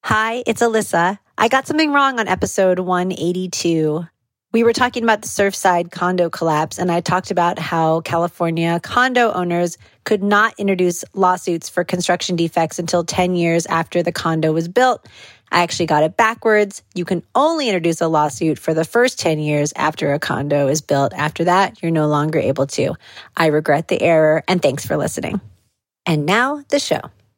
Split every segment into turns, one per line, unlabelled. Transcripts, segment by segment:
Hi, it's Alyssa. I got something wrong on episode 182. We were talking about the Surfside condo collapse, and I talked about how California condo owners could not introduce lawsuits for construction defects until 10 years after the condo was built. I actually got it backwards. You can only introduce a lawsuit for the first 10 years after a condo is built. After that, you're no longer able to. I regret the error, and thanks for listening. And now, the show.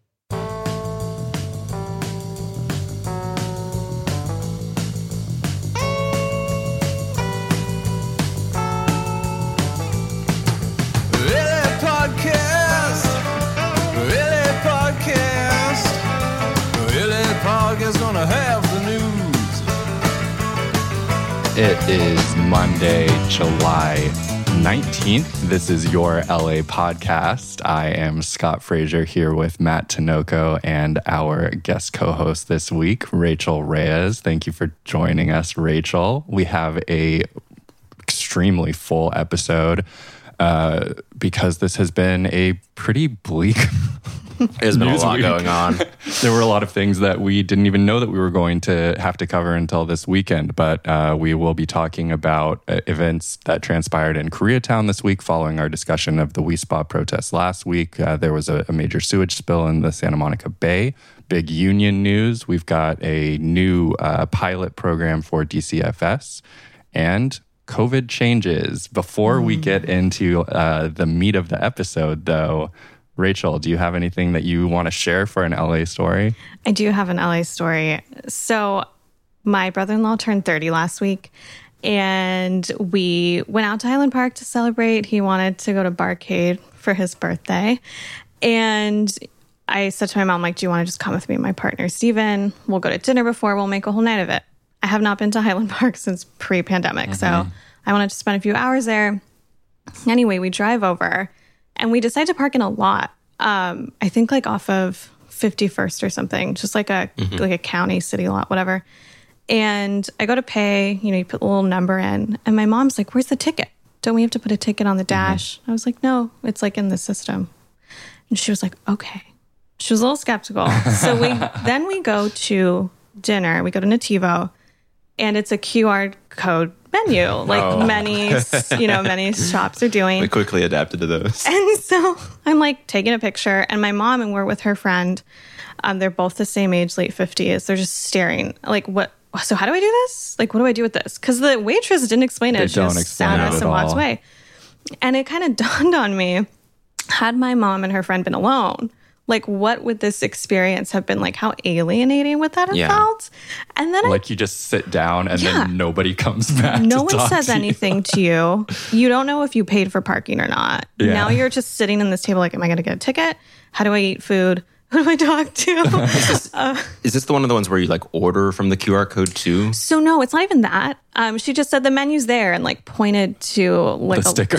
It is Monday, July 19th. This is your LA podcast. I am Scott Frazier here with Matt Tinoco and our guest co-host this week, Rachel Reyes. Thank you for joining us, Rachel. We have a extremely full episode because this has been a pretty bleak
There's been a lot going on.
There were a lot of things that we didn't even know that we were going to have to cover until this weekend, but we will be talking about events that transpired in Koreatown this week following our discussion of the WeSpa protests last week. There was a major sewage spill in the Santa Monica Bay. Big union news. We've got a new pilot program for DCFS and COVID changes. Before we get into the meat of the episode, though, Rachel, do you have anything that you want to share for an LA story?
I do have an LA story. So my brother-in-law turned 30 last week, and we went out to Highland Park to celebrate. He wanted to go to Barcade for his birthday. And I said to my mom, like, do you want to just come with me and my partner, Steven? We'll go to dinner before. We'll make a whole night of it. I have not been to Highland Park since pre-pandemic, so I wanted to spend a few hours there. Anyway, we drive over. And we decided to park in a lot, I think like off of 51st or something, just like a county, city lot, whatever. And I go to pay, you put a little number in. And my mom's like, where's the ticket? Don't we have to put a ticket on the dash? I was like, no, it's like in the system. And she was like, okay. She was a little skeptical. So then we go to dinner. We go to Nativo, and it's a QR code menu, like many shops are doing.
We quickly adapted to those.
And so I'm like taking a picture, and my mom, and we're with her friend. They're both the same age, late 50s. They're just staring like, what? So how do I do this? Like, what do I do with this? Because the waitress didn't explain it. She just sat us and walked away. And it kind of dawned on me, had my mom and her friend been alone, like, what would this experience have been like? How alienating would that have felt? And then
you just sit down and then nobody comes back.
No one says anything to you. You don't know if you paid for parking or not. Yeah. Now you're just sitting in this table like, am I going to get a ticket? How do I eat food? Who do I talk to?
Is this one of the ones where you like order from the QR code too?
So no, it's not even that. She just said the menu's there and like pointed to like
the sticker.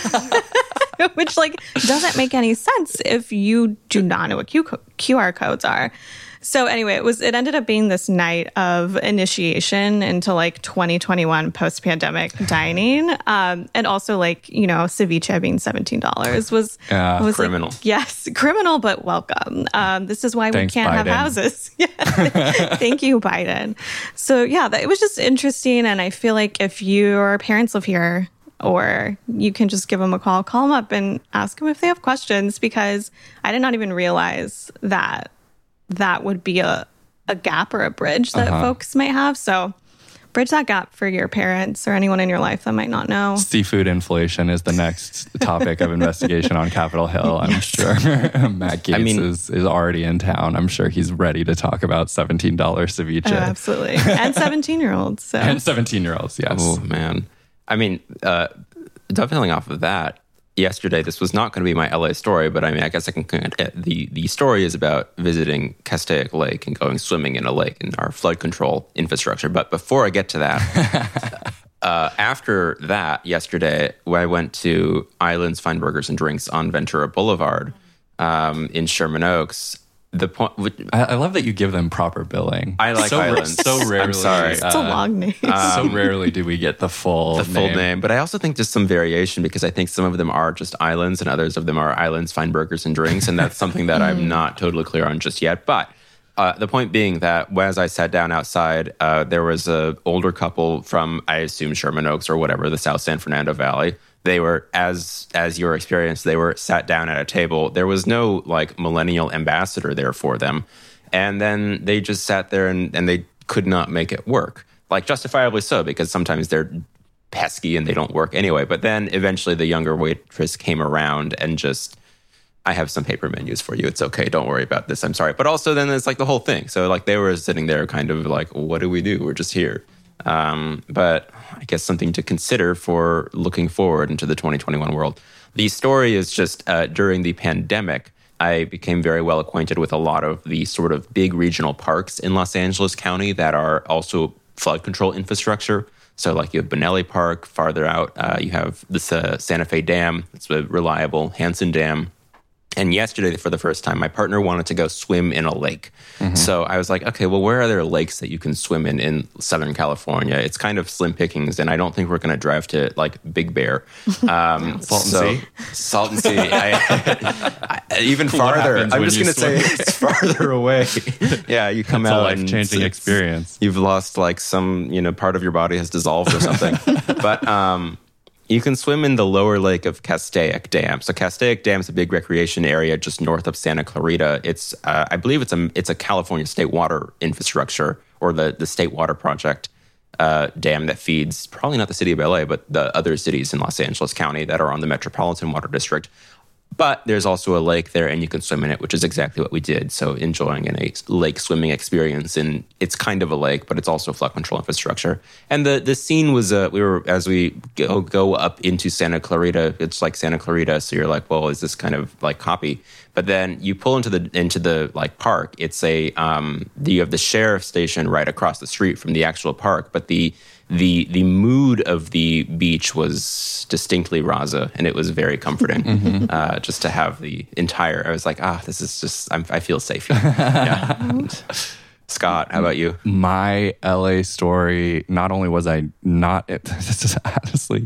Which like doesn't make any sense if you do not know what QR codes are. So anyway, it ended up being this night of initiation into like 2021 post-pandemic dining. And also like, ceviche being $17 was
criminal.
Like, yes, criminal, but welcome. This is why
Thanks,
we can't
Biden.
have houses. Thank you, Biden. So yeah, it was just interesting. And I feel like if your parents live here, or you can just give them a call them up and ask them if they have questions, because I did not even realize that would be a gap or a bridge that folks might have. So bridge that gap for your parents or anyone in your life that might not know.
Seafood inflation is the next topic of investigation on Capitol Hill, I'm sure. Matt Gaetz is already in town. I'm sure he's ready to talk about $17 ceviche.
Oh, absolutely. And 17-year-olds. So.
And 17-year-olds, yes.
Oh, man. I mean, dovetailing off of that, yesterday, this was not going to be my LA story, but I guess I can. The story is about visiting Castaic Lake and going swimming in a lake and our flood control infrastructure. But before I get to that, after that, yesterday, I went to Islands Fine Burgers and Drinks on Ventura Boulevard in Sherman Oaks. The point.
I love that you give them proper billing.
I like Islands.
So rarely.
I'm sorry.
It's a long name.
So rarely do we get the full
name. But I also think just some variation, because I think some of them are just islands and others of them are Islands Fine Burgers and Drinks. And that's something that I'm not totally clear on just yet. But The point being that as I sat down outside, there was an older couple from, I assume, Sherman Oaks or whatever, the South San Fernando Valley. They were, as your experience, they were sat down at a table. There was no like millennial ambassador there for them. And then they just sat there and they could not make it work. Like justifiably so, because sometimes they're pesky and they don't work anyway. But then eventually the younger waitress came around and just, I have some paper menus for you. It's okay. Don't worry about this. I'm sorry. But also then it's like the whole thing. So like they were sitting there kind of like, what do we do? We're just here. But I guess something to consider for looking forward into the 2021 world. The story is just during the pandemic, I became very well acquainted with a lot of the sort of big regional parks in Los Angeles County that are also flood control infrastructure. So like you have Bonelli Park, farther out, you have this Santa Fe Dam. It's a reliable Hansen Dam. And yesterday, for the first time, my partner wanted to go swim in a lake. Mm-hmm. So I was like, okay, well, where are there lakes that you can swim in Southern California? It's kind of slim pickings, and I don't think we're going to drive to like Big Bear. Salt and Sea. Even farther. I'm just going to say it's farther away. Yeah, you come out.
It's a life-changing experience.
You've lost like some, part of your body has dissolved or something. But you can swim in the lower lake of Castaic Dam. So Castaic Dam is a big recreation area just north of Santa Clarita. It's, I believe it's a California state water infrastructure, or the state water project dam that feeds probably not the city of LA, but the other cities in Los Angeles County that are on the Metropolitan Water District. But there's also a lake there, and you can swim in it, which is exactly what we did. So enjoying a lake swimming experience, and it's kind of a lake, but it's also flood control infrastructure. And the scene was as we go up into Santa Clarita, it's like Santa Clarita, so you're like, well, is this kind of like copy? But then you pull into the like park. It's you have the sheriff's station right across the street from the actual park, but the mood of the beach was distinctly Raza, and it was very comforting. Mm-hmm. Just to have the entire, I was like, this is just, I feel safe here. Yeah. Scott, how about you?
My LA story, not only was I not, this is honestly,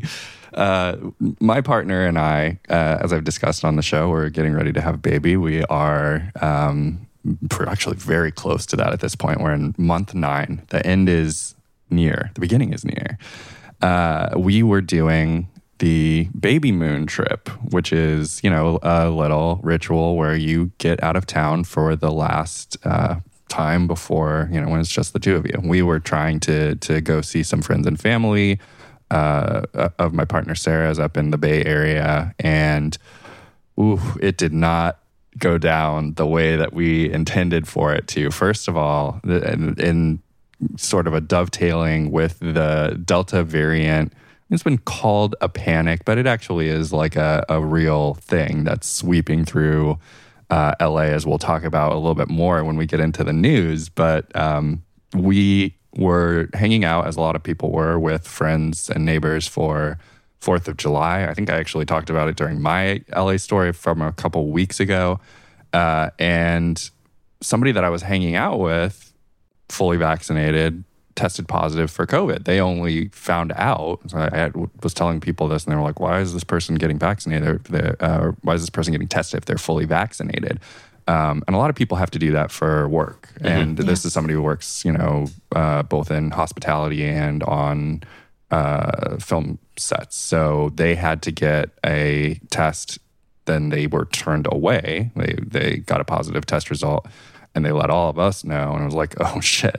my partner and I, as I've discussed on the show, we're getting ready to have a baby. We are we're actually very close to that at this point. We're in month 9. The end is near. The beginning is near. We were doing the baby moon trip, which is, a little ritual where you get out of town for the last time before, when it's just the two of you. We were trying to go see some friends and family of my partner Sarah's up in the Bay Area, and it did not go down the way that we intended for it to. First of all, in sort of a dovetailing with the Delta variant, it's been called a panic, but it actually is like a real thing that's sweeping through LA, as we'll talk about a little bit more when we get into the news. But we were hanging out, as a lot of people were, with friends and neighbors for 4th of July. I think I actually talked about it during my LA story from a couple weeks ago. And somebody that I was hanging out with, fully vaccinated, tested positive for COVID. They only found out, so I was telling people this, and they were like, why is this person getting vaccinated? Why is this person getting tested if they're fully vaccinated? And a lot of people have to do that for work. Mm-hmm. And this is somebody who works, both in hospitality and on film sets. So they had to get a test. Then they were turned away. They got a positive test result, and they let all of us know. And I was like, oh, shit.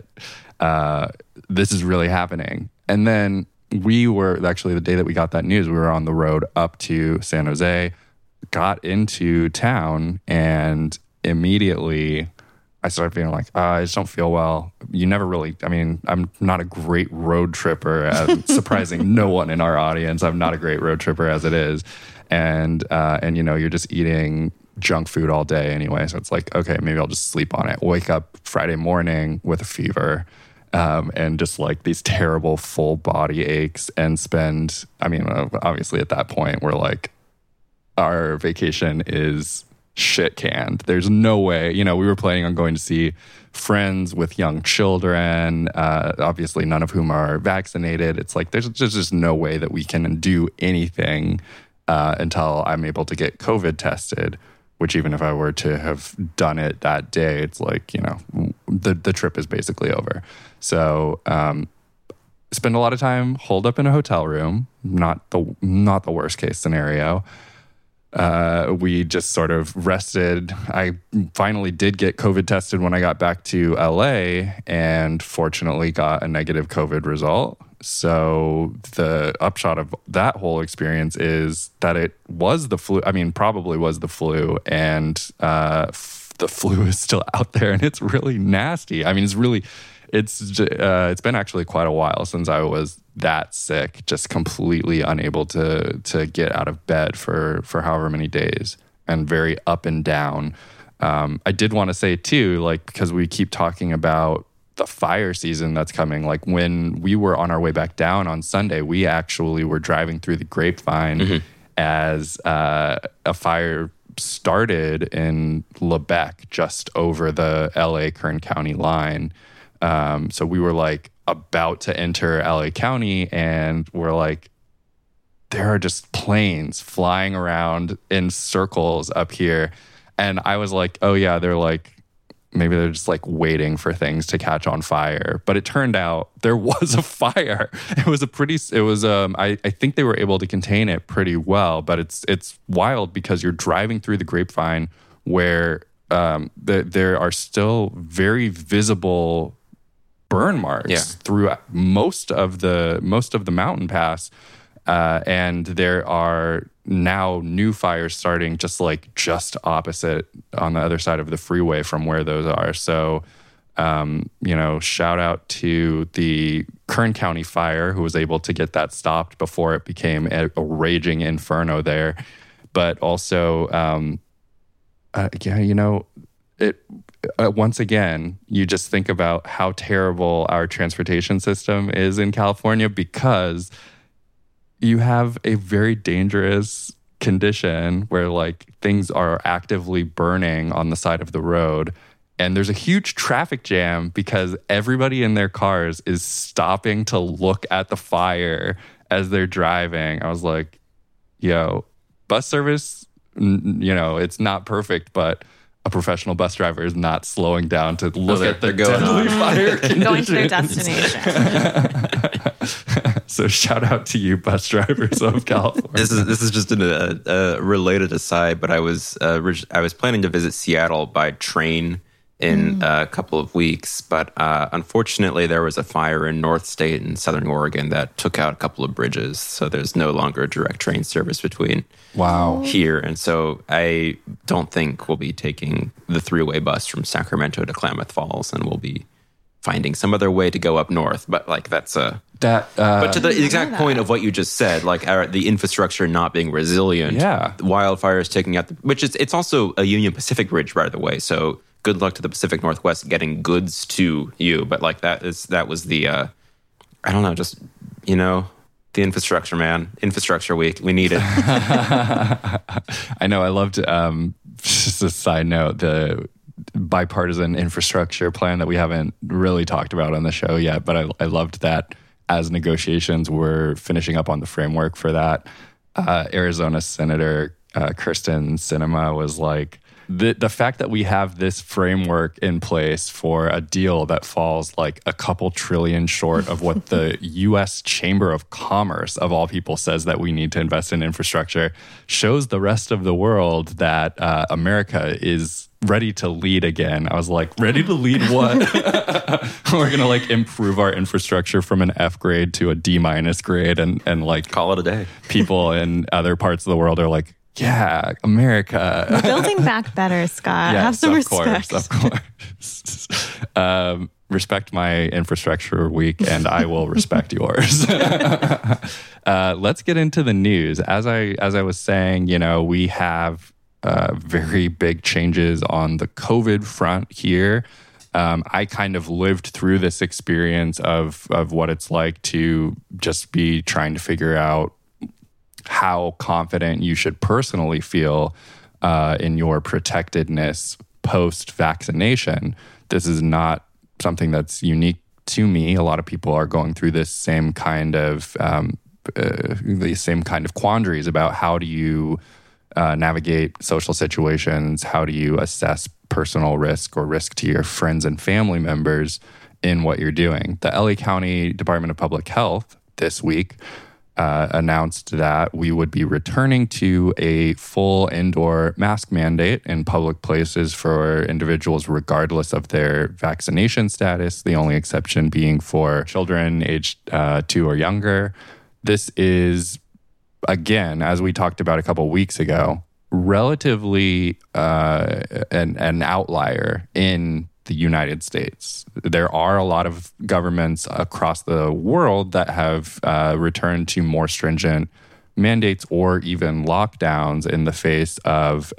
This is really happening. And then we were, actually the day that we got that news, we were on the road up to San Jose, got into town, and immediately I started feeling like, I just don't feel well. You never really, I'm not a great road tripper, surprising no one in our audience. I'm not a great road tripper as it is. And you're just eating junk food all day anyway. So it's like, okay, maybe I'll just sleep on it. Wake up Friday morning with a fever. And just like these terrible full body aches, and spend, obviously at that point, we're like, our vacation is shit canned. There's no way, we were planning on going to see friends with young children, obviously none of whom are vaccinated. It's like, there's just no way that we can do anything until I'm able to get COVID tested, which even if I were to have done it that day, it's like, the trip is basically over. So spend a lot of time holed up in a hotel room, not the worst case scenario. We just sort of rested. I finally did get COVID tested when I got back to LA, and fortunately got a negative COVID result. So the upshot of that whole experience is that it was the flu. I mean, probably was the flu, and the flu is still out there, and it's really nasty. I mean, it's been actually quite a while since I was that sick, just completely unable to get out of bed for however many days, and very up and down. I did want to say too, like, because we keep talking about the fire season that's coming, like when we were on our way back down on Sunday, we actually were driving through the Grapevine as a fire started in Lebec, just over the LA Kern County line. So we were like about to enter LA County, and we're like, there are just planes flying around in circles up here. And I was like, oh yeah, maybe they're just like waiting for things to catch on fire. But it turned out there was a fire. I think they were able to contain it pretty well, but it's wild because you're driving through the Grapevine where there are still very visible burn marks through most of the mountain pass, and there are now new fires starting just opposite on the other side of the freeway from where those are. So shout out to the Kern County Fire, who was able to get that stopped before it became a raging inferno there. But also once again, you just think about how terrible our transportation system is in California, because you have a very dangerous condition where like things are actively burning on the side of the road, and there's a huge traffic jam because everybody in their cars is stopping to look at the fire as they're driving. I was like, yo, bus service, it's not perfect, but a professional bus driver is not slowing down to look at the deadly fire conditions.
Going to their destination.
So shout out to you, bus drivers of California.
This is just a related aside, but I was planning to visit Seattle by train in a couple of weeks, but unfortunately there was a fire in North State in Southern Oregon that took out a couple of bridges, so there's no longer a direct train service between here, and so I don't think we'll be taking the 3-way bus from Sacramento to Klamath Falls, and we'll be finding some other way to go up north. But like but to the exact point of what you just said, like the infrastructure not being resilient, wildfires taking out it's also a Union Pacific bridge, by the way, so good luck to the Pacific Northwest getting goods to you. But like that was the I don't know, just the infrastructure, man. Infrastructure week. We need it.
I know. I loved, just a side note, the bipartisan infrastructure plan that we haven't really talked about on the show yet, but I loved that as negotiations were finishing up on the framework for that, Arizona Senator Kyrsten Sinema was like, the fact that we have this framework in place for a deal that falls like a couple trillion short of what the U.S. Chamber of Commerce, of all people, says that we need to invest in infrastructure shows the rest of the world that America is ready to lead again. I was like, ready to lead what? We're going to like improve our infrastructure from an F grade to a D- grade and like
call it a day.
People in other parts of the world are like, yeah, America.
We're building back better, Scott.
Yes,
have some respect.
Of course. Respect my infrastructure week, and I will respect yours. Let's get into the news. As I was saying, we have very big changes on the COVID front here. I kind of lived through this experience of what it's like to just be trying to figure out how confident you should personally feel in your protectedness post-vaccination. This is not something that's unique to me. A lot of people are going through this same kind of quandaries about how do you navigate social situations, how do you assess personal risk or risk to your friends and family members in what you're doing. The LA County Department of Public Health this week announced that we would be returning to a full indoor mask mandate in public places for individuals regardless of their vaccination status, the only exception being for children aged 2 or younger. This is, again, as we talked about a couple weeks ago, relatively an outlier in the United States. There are a lot of governments across the world that have returned to more stringent mandates or even lockdowns in the face of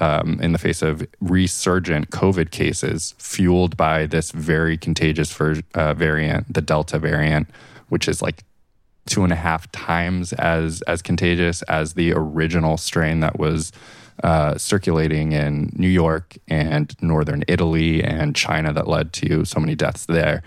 resurgent COVID cases fueled by this very contagious variant, the Delta variant, which is like 2.5 times as contagious as the original strain that was circulating in New York and northern Italy and China that led to so many deaths there.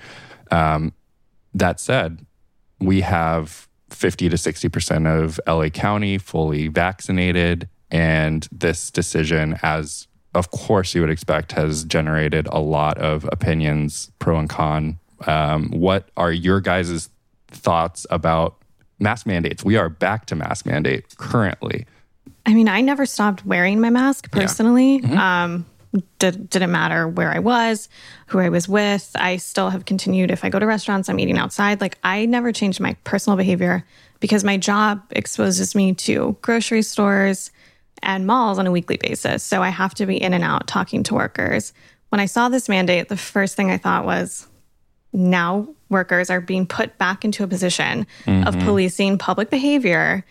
That said, we have 50 to 60% of LA County fully vaccinated, and this decision, as of course you would expect, has generated a lot of opinions, pro and con. What are your guys' thoughts about mask mandates? We are back to mask mandate currently.
I mean, I never stopped wearing my mask personally. Yeah. Didn't matter where I was, who I was with. I still have continued. If I go to restaurants, I'm eating outside. Like, I never changed my personal behavior because my job exposes me to grocery stores and malls on a weekly basis. So I have to be in and out talking to workers. When I saw this mandate, the first thing I thought was, now workers are being put back into a position of policing public behavior.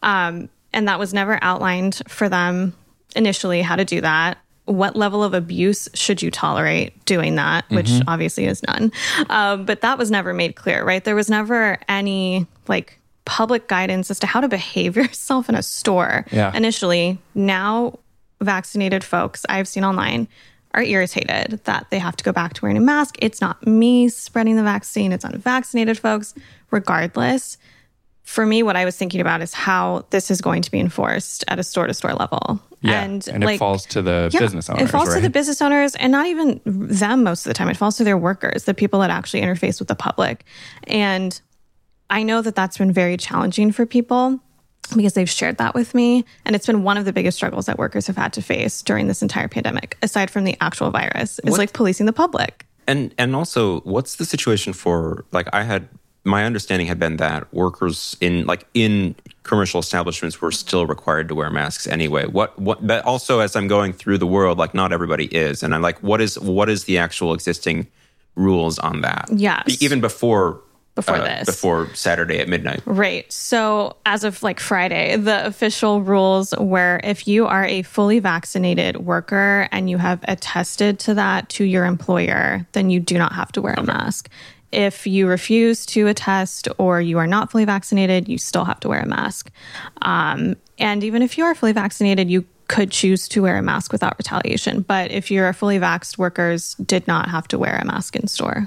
And that was never outlined for them initially, how to do that. What level of abuse should you tolerate doing that, which obviously is none. But that was never made clear, right? There was never any like public guidance as to how to behave yourself in a store initially. Now, vaccinated folks I've seen online are irritated that they have to go back to wearing a mask. It's not me spreading the vaccine. It's unvaccinated folks, regardless. For me, what I was thinking about is how this is going to be enforced at a store-to-store level.
Yeah, and like, it falls to the business owners,
it falls to the business owners, and not even them most of the time. It falls to their workers, the people that actually interface with the public. And I know that that's been very challenging for people because they've shared that with me. And it's been one of the biggest struggles that workers have had to face during this entire pandemic, aside from the actual virus, is like policing the public.
And also, what's the situation for, like, my understanding had been that workers in commercial establishments were still required to wear masks anyway. But also, as I'm going through the world, like, not everybody is. And I'm like, what is the actual existing rules on that?
Yes.
Even before
this.
Before Saturday at midnight.
Right. So as of like Friday, the official rules were if you are a fully vaccinated worker and you have attested to that to your employer, then you do not have to wear a mask. If you refuse to attest or you are not fully vaccinated, you still have to wear a mask. And even if you are fully vaccinated, you could choose to wear a mask without retaliation. But if you're a fully vaxxed, workers did not have to wear a mask in store.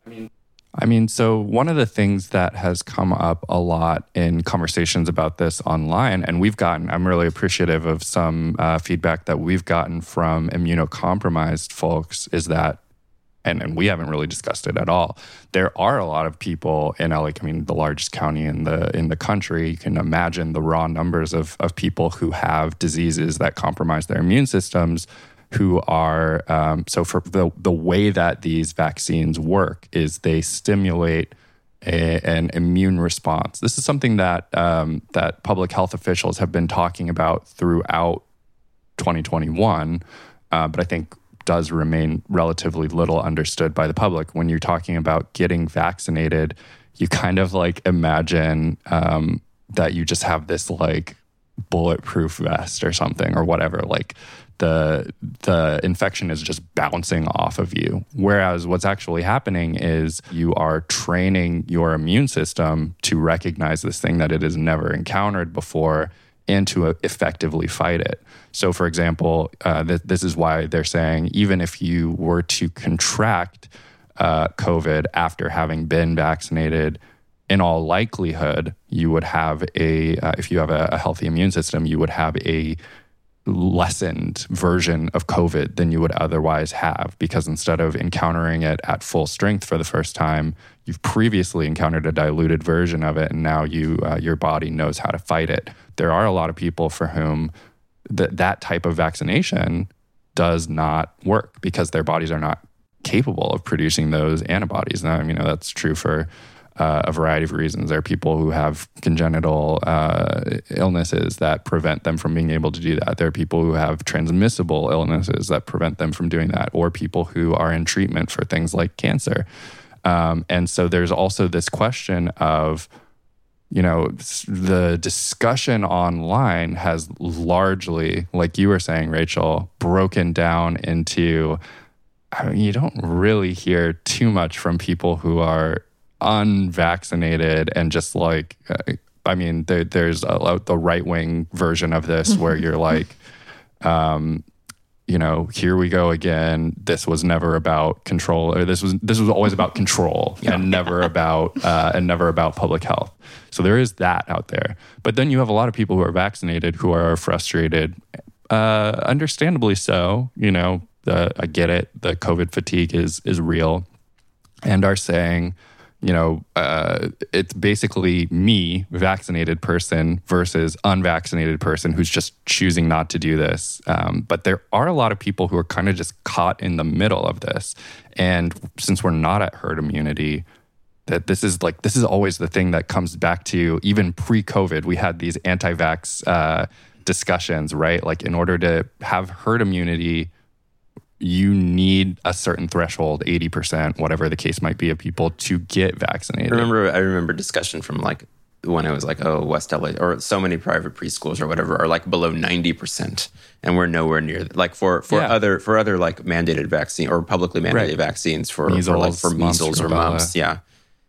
I mean, so one of the things that has come up a lot in conversations about this online, and I'm really appreciative of some feedback that we've gotten from immunocompromised folks, is that, and we haven't really discussed it at all, there are a lot of people in LA, I mean, the largest county in the country. You can imagine the raw numbers of people who have diseases that compromise their immune systems, who are, so for the way that these vaccines work is they stimulate an immune response. This is something that that public health officials have been talking about throughout 2021, but I think does remain relatively little understood by the public. When you're talking about getting vaccinated, you kind of like imagine that you just have this like bulletproof vest or something or whatever, like the infection is just bouncing off of you. Whereas what's actually happening is you are training your immune system to recognize this thing that it has never encountered before and to effectively fight it. So for example, this is why they're saying even if you were to contract COVID after having been vaccinated, in all likelihood, you would have if you have a healthy immune system, you would have a lessened version of COVID than you would otherwise have, because instead of encountering it at full strength for the first time, you've previously encountered a diluted version of it, and now your body knows how to fight it. There are a lot of people for whom that type of vaccination does not work because their bodies are not capable of producing those antibodies. Now, that's true for a variety of reasons. There are people who have congenital illnesses that prevent them from being able to do that. There are people who have transmissible illnesses that prevent them from doing that, or people who are in treatment for things like cancer. And so there's also this question of, the discussion online has largely, like you were saying, Rachel, broken down into, you don't really hear too much from people who are unvaccinated and just like, there's the right-wing version of this where you're like, here we go again. This was never about control, or this was always about control and never about public health. So there is that out there. But then you have a lot of people who are vaccinated who are frustrated, understandably so. I get it. The COVID fatigue is real, and are saying, it's basically me, vaccinated person, versus unvaccinated person who's just choosing not to do this. But there are a lot of people who are kind of just caught in the middle of this. And since we're not at herd immunity, that this is always the thing that comes back to, even pre-COVID, we had these anti-vax discussions, right? Like, in order to have herd immunity, you need a certain threshold, 80%, whatever the case might be, of people to get vaccinated.
I remember discussion from like when it was like, West LA, or so many private preschools or whatever are like below 90%, and we're nowhere near like for other like mandated vaccine or publicly mandated vaccines for measles or mumps. Yeah.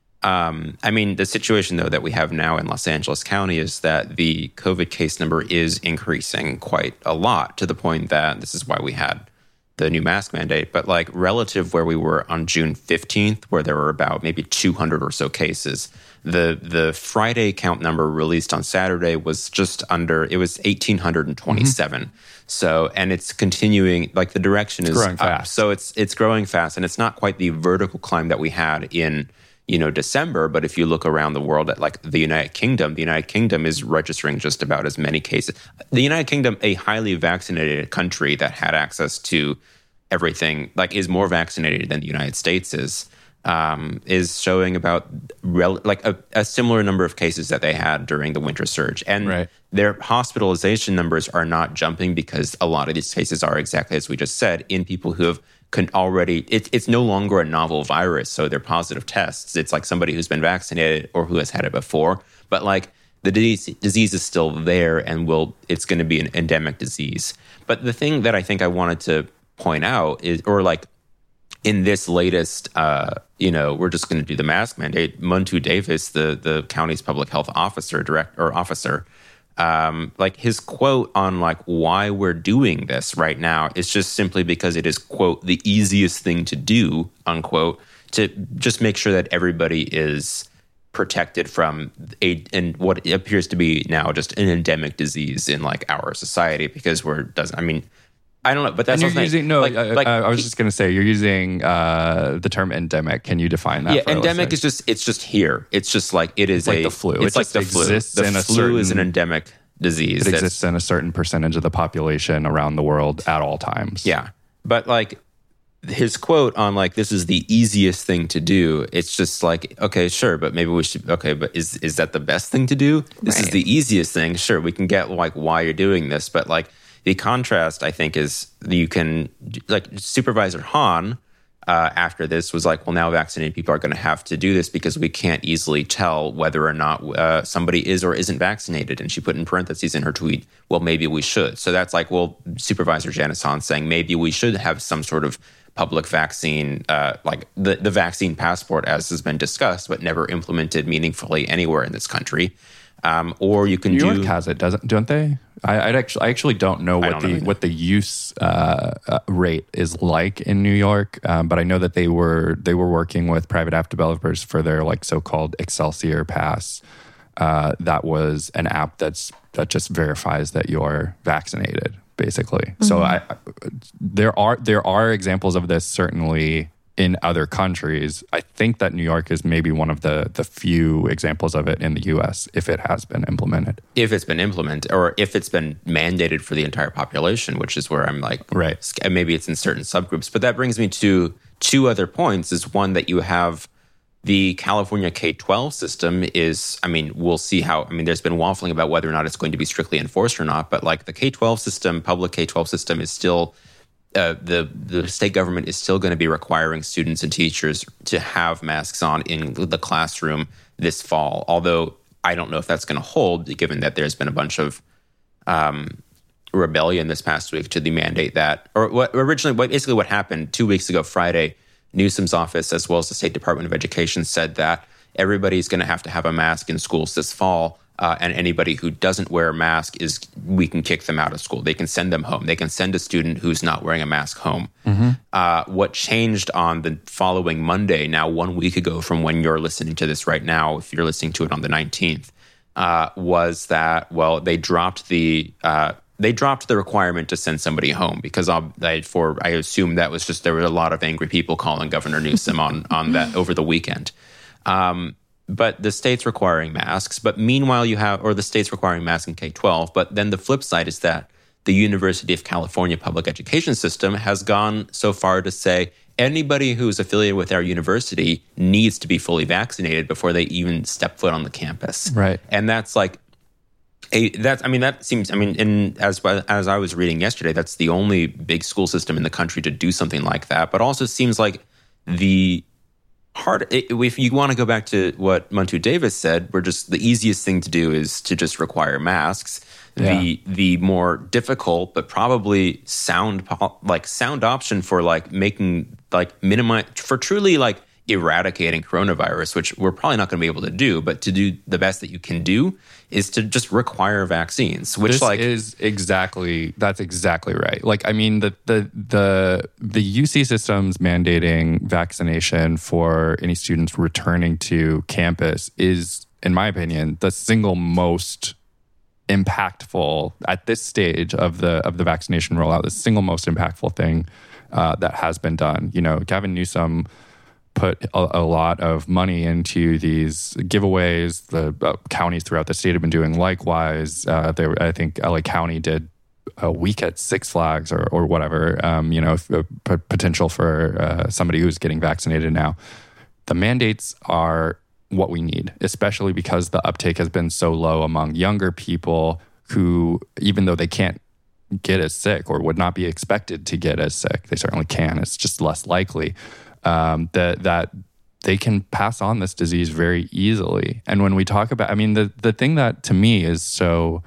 The situation though that we have now in Los Angeles County is that the COVID case number is increasing quite a lot, to the point that this is why we had the new mask mandate, but like relative where we were on June 15th, where there were about maybe 200 or so cases, the Friday count number released on Saturday was just under, it was 1,827. Mm-hmm. So, and it's continuing, like the direction is
growing
up.
Fast.
So it's growing fast, and it's not quite the vertical climb that we had in December. But if you look around the world at like the United Kingdom is registering just about as many cases. The United Kingdom, a highly vaccinated country that had access to everything, like is more vaccinated than the United States is showing about a similar number of cases that they had during the winter surge. And their hospitalization numbers are not jumping because a lot of these cases are, exactly as we just said, in people who have it's no longer a novel virus, so they're positive tests. It's like somebody who's been vaccinated or who has had it before, but like the disease is still there, and it's going to be an endemic disease. But the thing that I think I wanted to point out is, or like in this latest, we're just going to do the mask mandate. Muntu Davis, the county's public health officer, like his quote on like why we're doing this right now is just simply because it is, quote, the easiest thing to do, unquote, to just make sure that everybody is protected from and what appears to be now just an endemic disease in like our society, because I don't know, but that's
I was just going to say, you're using the term endemic. Can you define that?
Yeah, endemic is it's just here. It's just like it's like
the flu.
It's like the flu. The flu is an endemic disease.
It exists in a certain percentage of the population around the world at all times.
Yeah, but like his quote on like this is the easiest thing to do. It's just like, okay, sure, but maybe we should. Okay, but is that the best thing to do? This is the easiest thing. Sure, we can get like why you're doing this, but like. The contrast, I think, is you can, like Supervisor Hahn, after this was like, well, now vaccinated people are going to have to do this because we can't easily tell whether or not somebody is or isn't vaccinated. And she put in parentheses in her tweet, well, maybe we should. So that's like, well, Supervisor Janice Hahn saying maybe we should have some sort of public vaccine, like the vaccine passport, as has been discussed, but never implemented meaningfully anywhere in this country. Or you can
New York has it, don't they? I actually don't know what the use rate is like in New York, but I know that they were working with private app developers for their like so-called Excelsior Pass. That was an app that just verifies that you're vaccinated, basically. So there are examples of this certainly in other countries. I think that New York is maybe one of the few examples of it in the US, if it has been implemented.
If it's been implemented, or if it's been mandated for the entire population, which is where I'm like,
right.
Maybe it's in certain subgroups. But that brings me to two other points. Is one, that you have the California K-12 system is, I mean, we'll see how, I mean, there's been waffling about whether or not it's going to be strictly enforced or not, but like the K-12 system, public K-12 system is still, the state government is still going to be requiring students and teachers to have masks on in the classroom this fall. Although I don't know if that's going to hold, given that there's been a bunch of rebellion this past week to the mandate that, or basically what happened 2 weeks ago, Friday, Newsom's office, as well as the State Department of Education, said that everybody's going to have a mask in schools this fall. And anybody who doesn't wear a mask, we can kick them out of school. They can send them home. They can send a student who's not wearing a mask home. What changed on the following Monday, now 1 week ago from when you're listening to this right now, if you're listening to it on the 19th, was that, well, they dropped the requirement to send somebody home, because I assume that was just, there were a lot of angry people calling Governor Newsom on that over the weekend. But the state's requiring masks, but meanwhile the state's requiring masks in K-12. But then the flip side is that the University of California public education system has gone so far to say anybody who's affiliated with our university needs to be fully vaccinated before they even step foot on the campus.
Right.
And that's like, as I was reading yesterday, that's the only big school system in the country to do something like that. But also seems like if you want to go back to what Montu Davis said, where just the easiest thing to do is to just require masks. Yeah. The more difficult, but probably sound option for minimize, for truly eradicating coronavirus, which we're probably not going to be able to do, but to do the best that you can do is to just require vaccines. Which
that's exactly right. Like, I mean, the UC system's mandating vaccination for any students returning to campus is, in my opinion, the single most impactful at this stage of the vaccination rollout. The single most impactful thing that has been done. You know, Gavin Newsom put a lot of money into these giveaways. The counties throughout the state have been doing likewise. I think LA County did a week at Six Flags or whatever, potential for somebody who's getting vaccinated now. The mandates are what we need, especially because the uptake has been so low among younger people who, even though they can't get as sick or would not be expected to get as sick, they certainly can. It's just less likely. That they can pass on this disease very easily. And when we talk about, I mean, the thing that to me is so,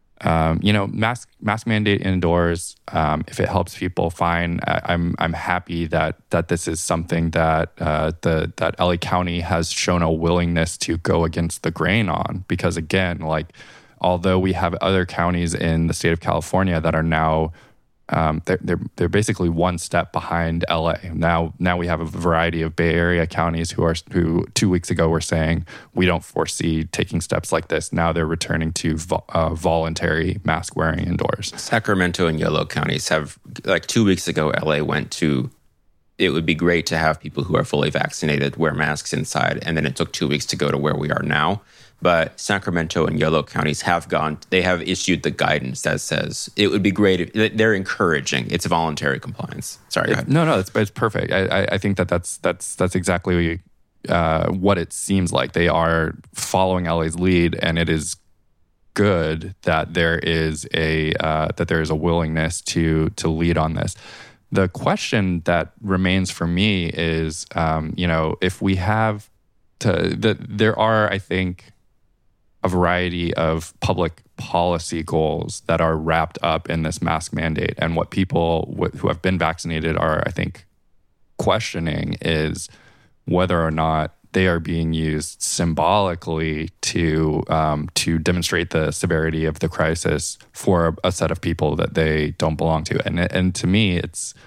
mask mandate indoors, if it helps people, fine. I'm happy that this is something that that LA County has shown a willingness to go against the grain on, because again, although we have other counties in the state of California that are now they're basically one step behind LA. Now we have a variety of Bay Area counties who 2 weeks ago were saying we don't foresee taking steps like this. Now they're returning to voluntary mask wearing indoors.
Sacramento and Yolo counties have, 2 weeks ago, LA went to, it would be great to have people who are fully vaccinated wear masks inside, and then it took 2 weeks to go to where we are now. But Sacramento and Yolo counties have issued the guidance that says it would be great if they're encouraging. It's voluntary compliance. Sorry, go ahead.
No, it's perfect. I think that's exactly what it seems like. They are following LA's lead, and it is good that there is a willingness to lead on this. The question that remains for me is, if we have there are, I think, a variety of public policy goals that are wrapped up in this mask mandate. And what people who have been vaccinated are, I think, questioning is whether or not they are being used symbolically to demonstrate the severity of the crisis for a set of people that they don't belong to. And to me, it's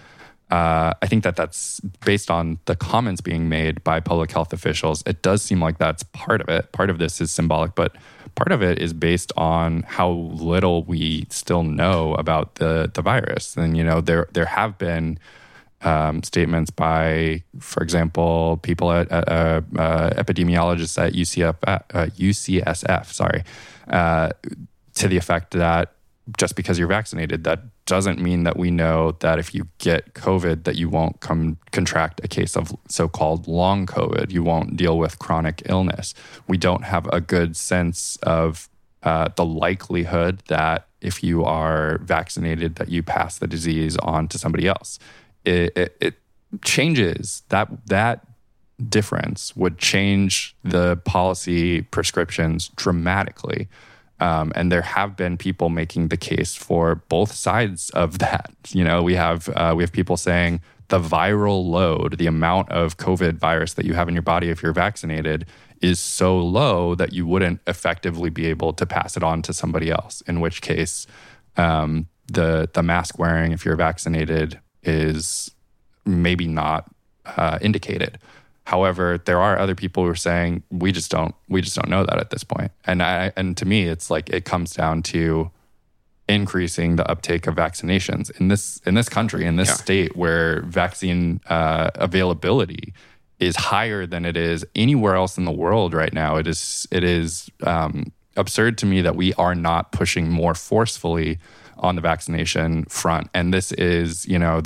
I think that's based on the comments being made by public health officials. It does seem like that's part of it. Part of this is symbolic, but part of it is based on how little we still know about the virus. And, there have been statements by, for example, people at epidemiologists at UCSF, to the effect that just because you're vaccinated, that doesn't mean that we know that if you get COVID, that you won't contract a case of so-called long COVID. You won't deal with chronic illness. We don't have a good sense of the likelihood that if you are vaccinated, that you pass the disease on to somebody else. It changes that difference would change the policy prescriptions dramatically. And there have been people making the case for both sides of that. We have people saying the viral load, the amount of COVID virus that you have in your body if you're vaccinated, is so low that you wouldn't effectively be able to pass it on to somebody else. In which case, the mask wearing if you're vaccinated is maybe not indicated. However, there are other people who are saying we just don't know that at this point. And to me, it's like it comes down to increasing the uptake of vaccinations in this country, in this state where vaccine availability is higher than it is anywhere else in the world right now. It is absurd to me that we are not pushing more forcefully on the vaccination front. And this is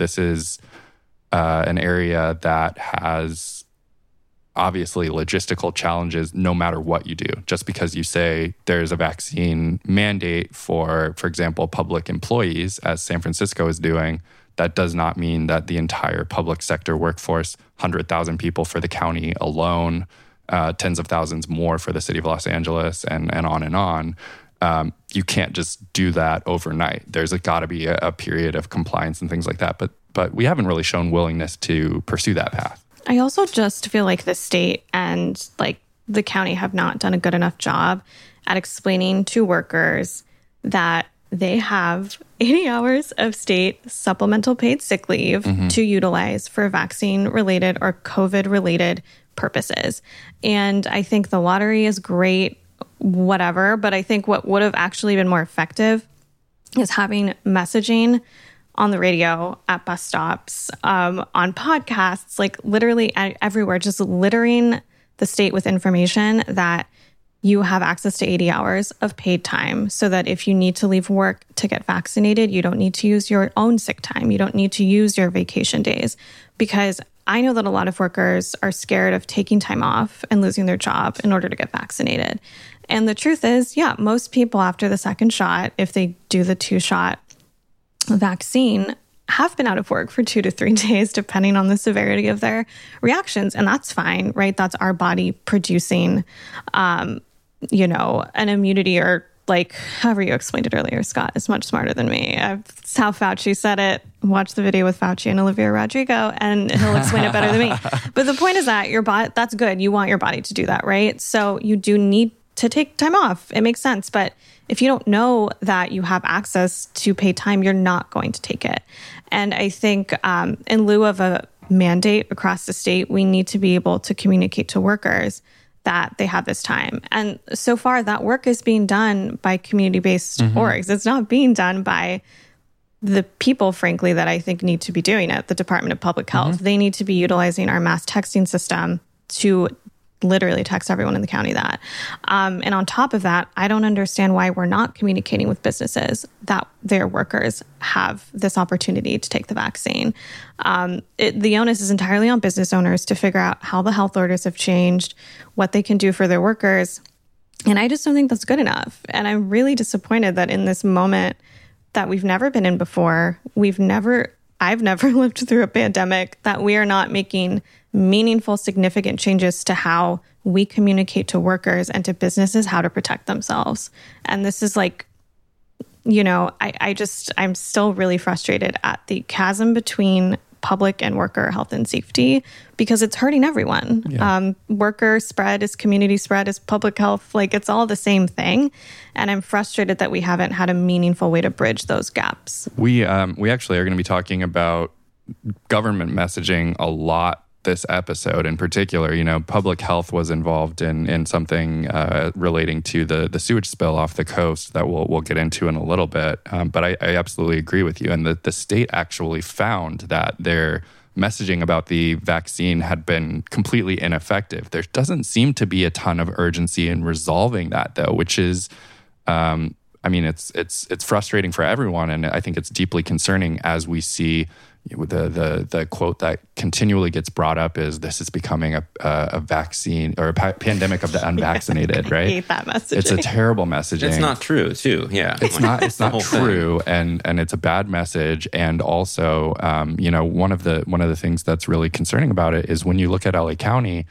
an area that has obviously logistical challenges no matter what you do. Just because you say there's a vaccine mandate for example, public employees, as San Francisco is doing, that does not mean that the entire public sector workforce, 100,000 people for the county alone, tens of thousands more for the city of Los Angeles, and on and on. You can't just do that overnight. There's got to be a period of compliance and things like that. But we haven't really shown willingness to pursue that path.
I also just feel like the state and the county have not done a good enough job at explaining to workers that they have 80 hours of state supplemental paid sick leave to utilize for vaccine-related or COVID-related purposes. And I think the lottery is great, whatever, but I think what would have actually been more effective is having messaging on the radio, at bus stops, on podcasts, literally everywhere, just littering the state with information that you have access to 80 hours of paid time so that if you need to leave work to get vaccinated, you don't need to use your own sick time. You don't need to use your vacation days. Because I know that a lot of workers are scared of taking time off and losing their job in order to get vaccinated. And the truth is, most people after the second shot, if they do the 2-shot vaccine, have been out of work for 2 to 3 days, depending on the severity of their reactions. And that's fine, right? That's our body producing, an immunity, or however you explained it earlier. Scott is much smarter than me. It's how Fauci said it. Watch the video with Fauci and Olivia Rodrigo, and he'll explain it better than me. But the point is that your body, that's good. You want your body to do that, right? So you do need to take time off. It makes sense. But if you don't know that you have access to paid time, you're not going to take it. And I think in lieu of a mandate across the state, we need to be able to communicate to workers that they have this time. And so far, that work is being done by community-based orgs. It's not being done by the people, frankly, that I think need to be doing it, the Department of Public Health. They need to be utilizing our mass texting system to literally text everyone in the county that. And on top of that, I don't understand why we're not communicating with businesses that their workers have this opportunity to take the vaccine. The onus is entirely on business owners to figure out how the health orders have changed, what they can do for their workers. And I just don't think that's good enough. And I'm really disappointed that in this moment that we've never been in before, I've never lived through a pandemic, that we are not making meaningful, significant changes to how we communicate to workers and to businesses how to protect themselves. And this is I'm still really frustrated at the chasm between public and worker health and safety, because it's hurting everyone. Yeah. Worker spread is community spread is public health. It's all the same thing. And I'm frustrated that we haven't had a meaningful way to bridge those gaps.
We actually are going to be talking about government messaging a lot this episode in particular. Public health was involved in something relating to the sewage spill off the coast that we'll get into in a little bit. But I absolutely agree with you. And the state actually found that their messaging about the vaccine had been completely ineffective. There doesn't seem to be a ton of urgency in resolving that, though, which is, it's frustrating for everyone, and I think it's deeply concerning as we see the quote that continually gets brought up is this is becoming a vaccine or a pandemic of the unvaccinated, right?
I hate that messaging.
It's a terrible messaging.
It's not true, too. Yeah,
it's not true, and it's a bad message. And also, one of the things that's really concerning about it is when you look at LA County,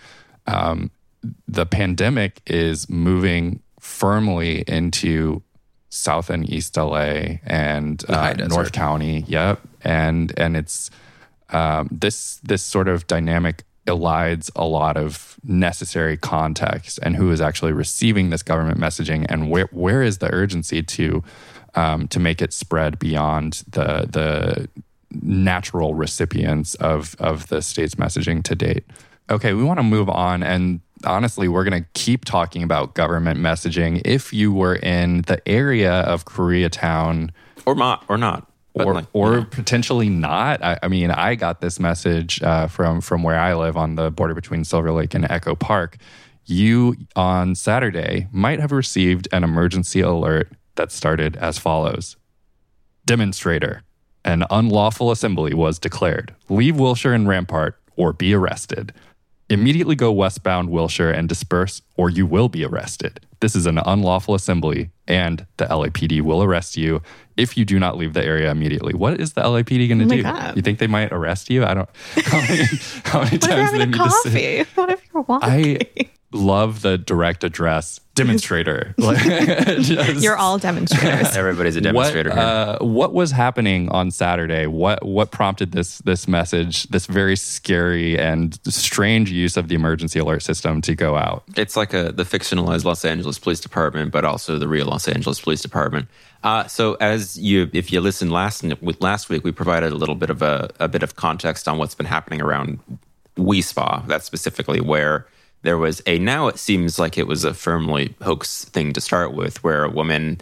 the pandemic is moving firmly into South and East LA and North County. Yep. And it's this sort of dynamic elides a lot of necessary context and who is actually receiving this government messaging and where is the urgency to make it spread beyond the natural recipients of the state's messaging to date. Okay, we want to move on, and honestly, we're going to keep talking about government messaging. If you were in the area of Koreatown,
or not.
Or potentially not. I got this message from where I live on the border between Silver Lake and Echo Park. You, on Saturday, might have received an emergency alert that started as follows. Demonstrator. An unlawful assembly was declared. Leave Wilshire and Rampart or be arrested. Immediately go westbound Wilshire and disperse or you will be arrested. This is an unlawful assembly and the LAPD will arrest you if you do not leave the area immediately. What is the LAPD going to do?
God.
You think they might arrest you? I don't. How many
What if you're
times
having a coffee? What if you're walking?
I love the direct address demonstrator.
You're all demonstrators.
Everybody's a demonstrator here.
What was happening on Saturday? What prompted this message, this very scary and strange use of the emergency alert system to go out?
It's like the fictionalized Los Angeles Police Department, but also the real Los Angeles Police Department. So if you listened last week, we provided a little bit of a bit of context on what's been happening around WeSpa. That's specifically where there was now it seems like it was a firmly hoax thing to start with, where a woman,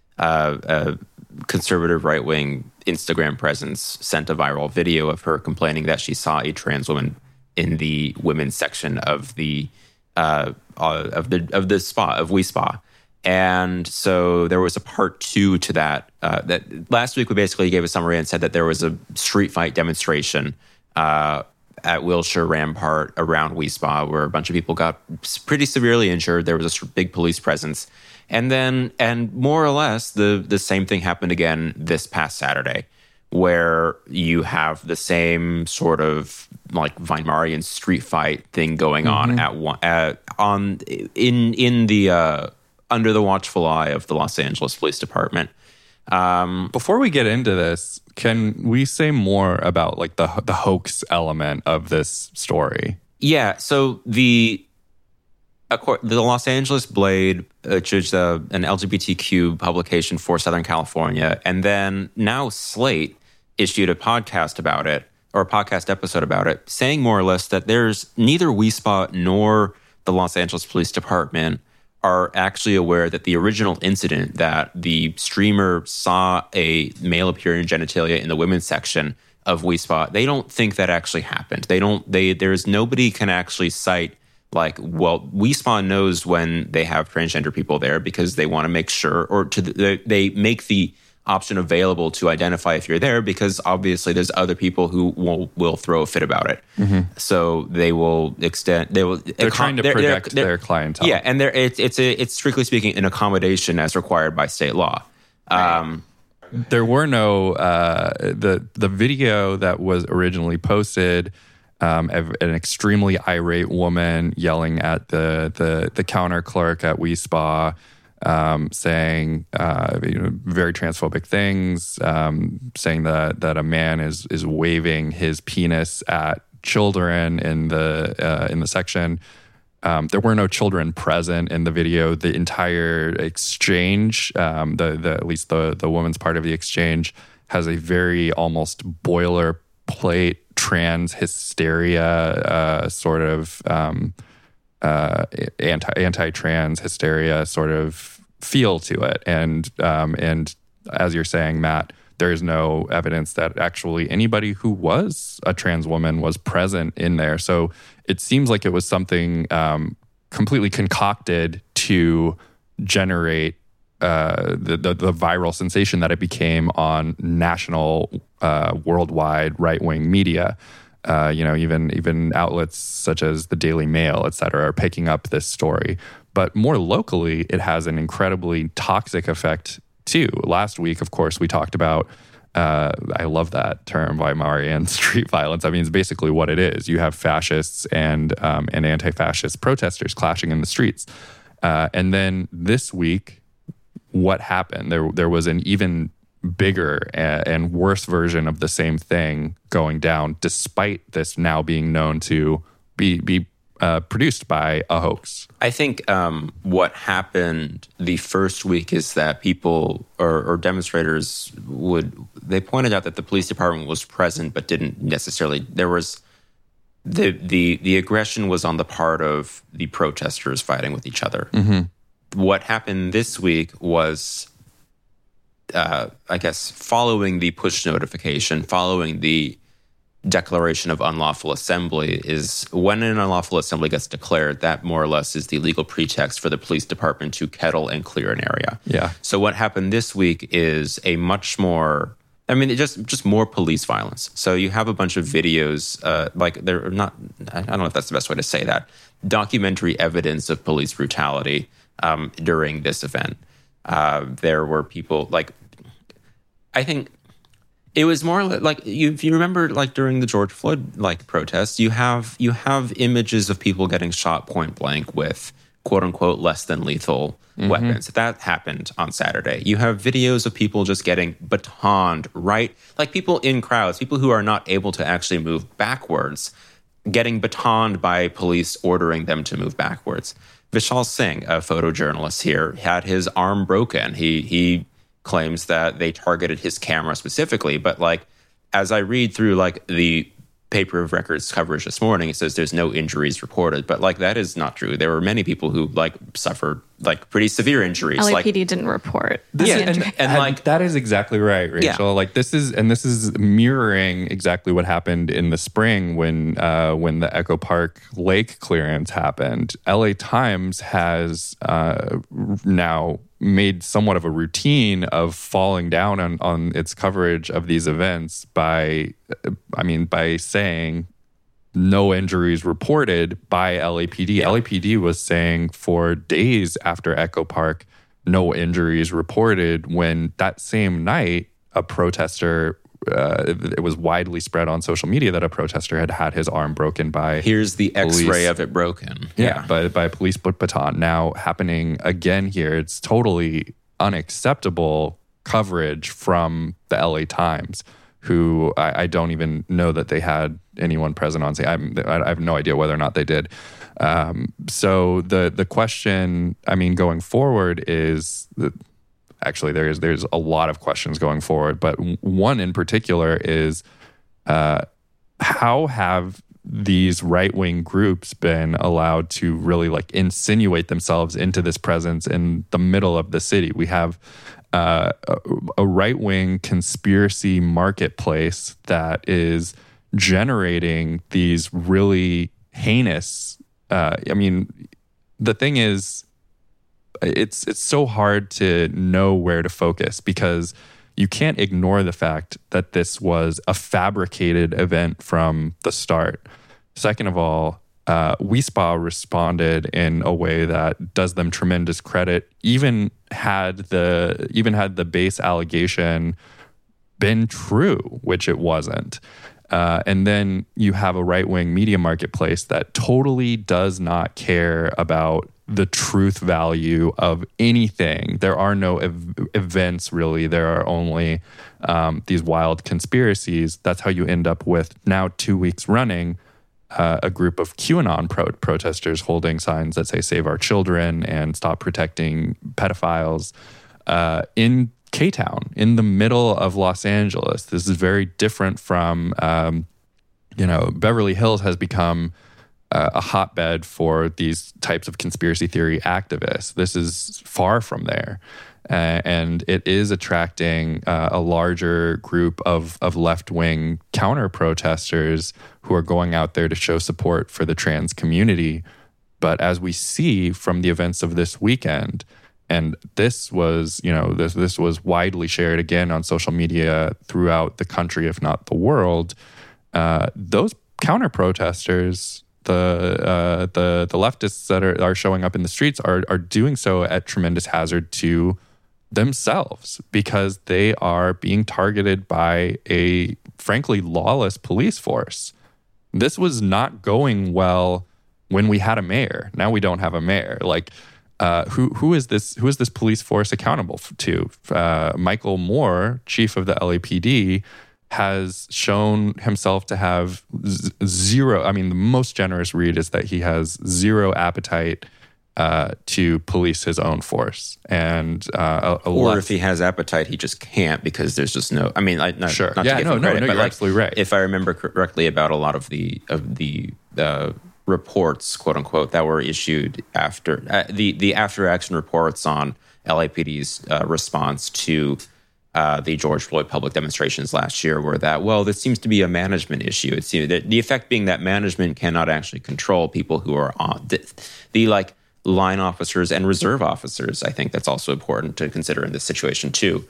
a conservative right-wing Instagram presence, sent a viral video of her complaining that she saw a trans woman in the women's section of the spa, of WeSpa. And so there was a part 2 to that. That last week we basically gave a summary and said that there was a street fight demonstration at Wilshire Rampart around WeSpa, where a bunch of people got pretty severely injured. There was a big police presence. And more or less, the same thing happened again this past Saturday, where you have the same sort of like Weimarian street fight thing going on in the under the watchful eye of the Los Angeles Police Department.
Before we get into this, can we say more about like the hoax element of this story?
Yeah. So the Los Angeles Blade, which is an LGBTQ publication for Southern California, and then now Slate issued a podcast about it, or a podcast episode about it, saying more or less that there's neither WeSpa nor the Los Angeles Police Department are actually aware that the original incident that the streamer saw a male appearing genitalia in the women's section of WeSpa, they don't think that actually happened. There's nobody can actually cite like, well, WeSpa knows when they have transgender people there because they want to make sure, or they make the option available to identify if you're there, because obviously there's other people who will throw a fit about it. Mm-hmm. So they will they're
trying to protect their clientele.
Yeah, and it's strictly speaking an accommodation as required by state law.
Right. There were no the video that was originally posted of an extremely irate woman yelling at the counter clerk at WeSpa, saying very transphobic things, saying that a man is waving his penis at children in the section. There were no children present in the video. The entire exchange, at least the woman's part of the exchange, has a very almost plate trans hysteria, sort of anti-trans hysteria sort of feel to it. And as you're saying, Matt, there is no evidence that actually anybody who was a trans woman was present in there. So it seems like it was something completely concocted to generate the viral sensation that it became on national, worldwide right-wing media. Even outlets such as the Daily Mail, et cetera, are picking up this story. But more locally, it has an incredibly toxic effect too. Last week, of course, we talked about, I love that term, Weimarian street violence. I mean, it's basically what it is. You have fascists and anti-fascist protesters clashing in the streets. And then this week, what happened? There was an even bigger and worse version of the same thing going down, despite this now being known to be produced by a hoax.
I think what happened the first week is that people or demonstrators they pointed out that the police department was present, but didn't necessarily. There was the aggression was on the part of the protesters fighting with each other. Mm-hmm. What happened this week was, I guess, following the push notification, following the declaration of unlawful assembly, is when an unlawful assembly gets declared, that more or less is the legal pretext for the police department to kettle and clear an area.
Yeah.
So what happened this week is a much more, just more police violence. So you have a bunch of videos, they're not, I don't know if that's the best way to say that, documentary evidence of police brutality during this event. There were people I think it was more if you remember, during the George Floyd protests, you have images of people getting shot point blank with quote unquote less than lethal weapons. That happened on Saturday. You have videos of people just getting batoned, right? Like people in crowds, people who are not able to actually move backwards, getting batoned by police ordering them to move backwards. Vishal Singh, a photojournalist here, had his arm broken. He claims that they targeted his camera specifically, but as I read through the paper of records coverage this morning, it says there's no injuries reported, but that is not true. There were many people who suffered pretty severe injuries.
LAPD didn't report.
And that is exactly right, Rachel. Yeah. This is mirroring exactly what happened in the spring when the Echo Park lake clearance happened. LA Times has now made somewhat of a routine of falling down on its coverage of these events by saying no injuries reported by LAPD. Yeah. LAPD was saying for days after Echo Park, no injuries reported, when that same night, a protester, it was widely spread on social media that a protester had his arm broken by
Here's the X-ray of it broken.
Yeah, by a police baton. Now happening again here. It's totally unacceptable coverage from the LA Times, who I don't even know that they had anyone present on scene. I have no idea whether or not they did. So the question, going forward is that actually there's a lot of questions going forward, but one in particular is how have these right-wing groups been allowed to really insinuate themselves into this presence in the middle of the city? We have a right-wing conspiracy marketplace that is generating these really heinous. The thing is, it's so hard to know where to focus, because you can't ignore the fact that this was a fabricated event from the start. Second of all, WeSpa responded in a way that does them tremendous credit. Even had the base allegation been true, which it wasn't. And then you have a right-wing media marketplace that totally does not care about the truth value of anything. There are no events, really. There are only these wild conspiracies. That's how you end up with, now 2 weeks running, a group of QAnon protesters holding signs that say "Save our children" and "Stop protecting pedophiles" in K-Town in the middle of Los Angeles. This is very different from, Beverly Hills has become a hotbed for these types of conspiracy theory activists. This is far from there. And it is attracting a larger group of left-wing counter-protesters who are going out there to show support for the trans community. But as we see from the events of this weekend, and this was, this was widely shared again on social media throughout the country, if not the world, those counter-protesters, the leftists that are showing up in the streets are doing so at tremendous hazard to themselves, because they are being targeted by a frankly lawless police force. This was not going well when we had a mayor. Now we don't have a mayor. Like, who is this police force accountable to? Michael Moore, chief of the LAPD, has shown himself to have zero. I mean, the most generous read is that he has zero appetite to police his own force, and
or if he has appetite, he just can't, because there's just no. I mean,
sure,
not to give him credit, but
you're absolutely right.
If I remember correctly, about a lot of the reports, quote unquote, that were issued after the after action reports on LAPD's response to the George Floyd public demonstrations last year were that, well, this seems to be a management issue. It seems that the effect being that management cannot actually control people who are on the like line officers and reserve officers. I think that's also important to consider in this situation too.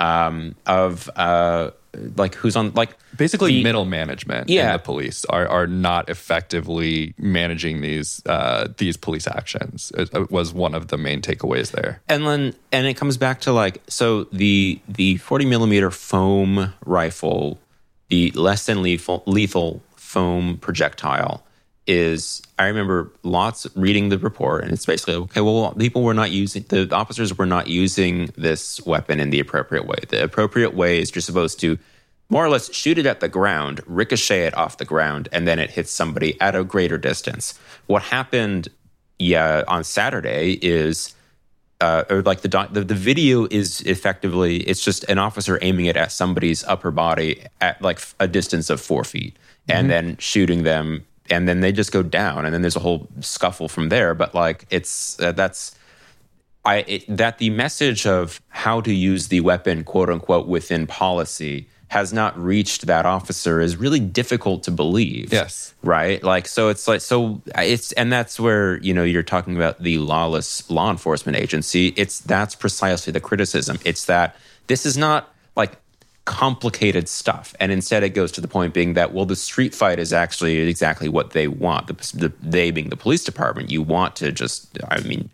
Like who's on, like
basically middle management in the police are not effectively managing these police actions. It was one of the main takeaways there.
And it comes back to like, so the 40 millimeter foam rifle, the less than lethal foam projectile is, I remember lots reading the report, and it's basically, okay, well, the officers were not using this weapon in the appropriate way. The appropriate way is you're supposed to more or less shoot it at the ground, ricochet it off the ground, and then it hits somebody at a greater distance. What happened, on Saturday is, the video is effectively, it's just an officer aiming it at somebody's upper body at like a distance of 4 feet, and then shooting them. And then they just go down, and then there's a whole scuffle from there. But like, it's that the message of how to use the weapon, quote unquote, within policy has not reached that officer is really difficult to believe.
Yes,
right. Like, and that's where you're talking about the lawless law enforcement agency. That's precisely the criticism. It's that this is not like complicated stuff, and instead it goes to the point being that, well, the street fight is actually exactly what they want. They being the police department, you want to just, an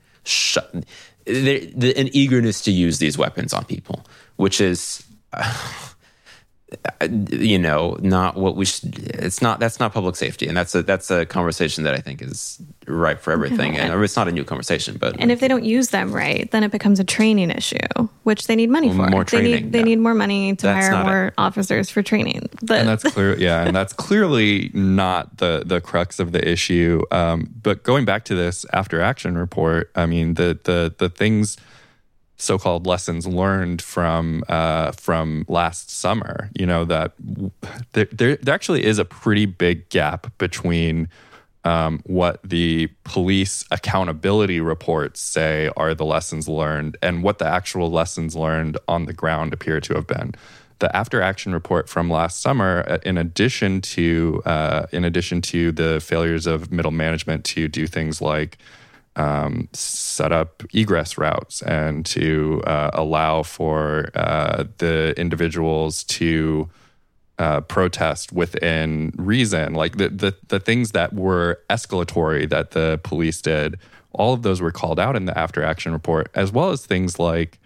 eagerness to use these weapons on people, which is, not what we should. That's not public safety, and that's a conversation that I think is ripe for everything. And it's not a new conversation, but
if they don't use them right, then it becomes a training issue, which they need money for.
More training.
They need more money to hire more officers for training. But
and that's clear. Yeah, and that's clearly not the crux of the issue. But going back to this after action report, I mean, the things, so-called lessons learned from last summer, that there actually is a pretty big gap between what the police accountability reports say are the lessons learned and what the actual lessons learned on the ground appear to have been. The after action report from last summer, in addition to the failures of middle management to do things like set up egress routes and to allow for the individuals to protest within reason, like the things that were escalatory that the police did, all of those were called out in the after action report, as well as things like,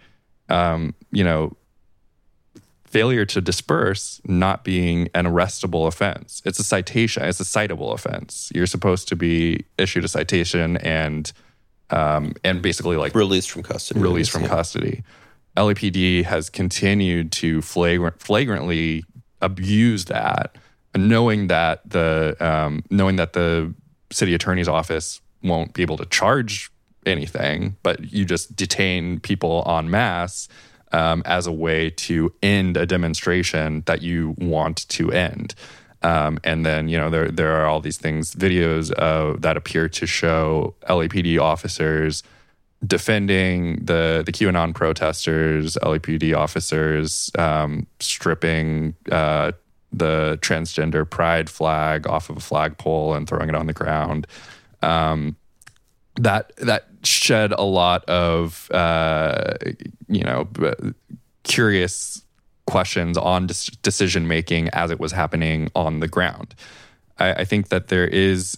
failure to disperse not being an arrestable offense. It's a citation. It's a citable offense. You're supposed to be issued a citation and basically like
released from custody.
Custody. LAPD has continued to flagrantly abuse that, knowing that the city attorney's office won't be able to charge anything, but you just detain people en masse. as a way to end a demonstration that you want to end. And then, there are all these videos that appear to show LAPD officers defending the QAnon protesters, LAPD officers stripping the transgender pride flag off of a flagpole and throwing it on the ground. That shed a lot of curious questions on decision making as it was happening on the ground. I think that there's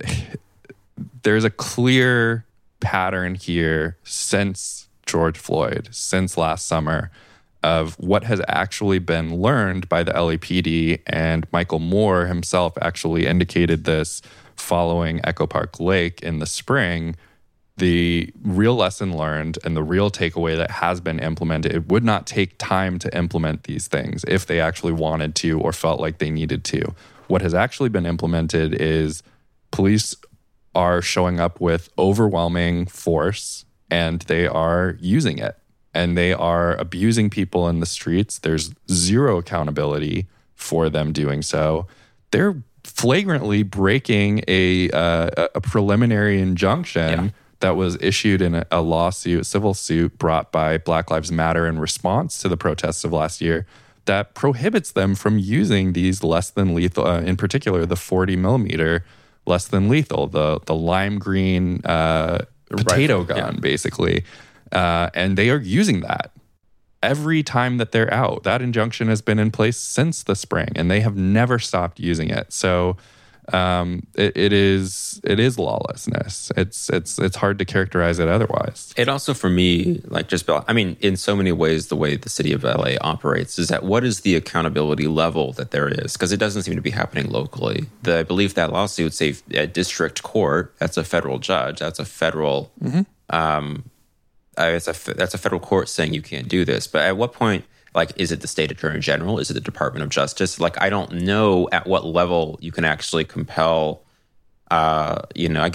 a clear pattern here since George Floyd, since last summer, of what has actually been learned by the LAPD, and Michael Moore himself actually indicated this following Echo Park Lake in the spring. The real lesson learned and the real takeaway that has been implemented, it would not take time to implement these things if they actually wanted to or felt like they needed to. What has actually been implemented is police are showing up with overwhelming force, and they are using it. And they are abusing people in the streets. There's zero accountability for them doing so. They're flagrantly breaking a preliminary injunction that was issued in a lawsuit, civil suit brought by Black Lives Matter in response to the protests of last year that prohibits them from using these less than lethal, in particular, the 40 millimeter less than lethal, the lime green potato gun, basically. And they are using that every time that they're out. That injunction has been in place since the spring, and they have never stopped using it. So it is lawlessness. It's hard to characterize it otherwise.
It also, for me, in so many ways, the way the city of LA operates is that what is the accountability level that there is? Because it doesn't seem to be happening locally. I believe that lawsuit's a district court. That's a federal judge. That's a federal. That's a federal court saying you can't do this. But at what point, is it the state attorney general? Is it the Department of Justice? I don't know at what level you can actually compel, following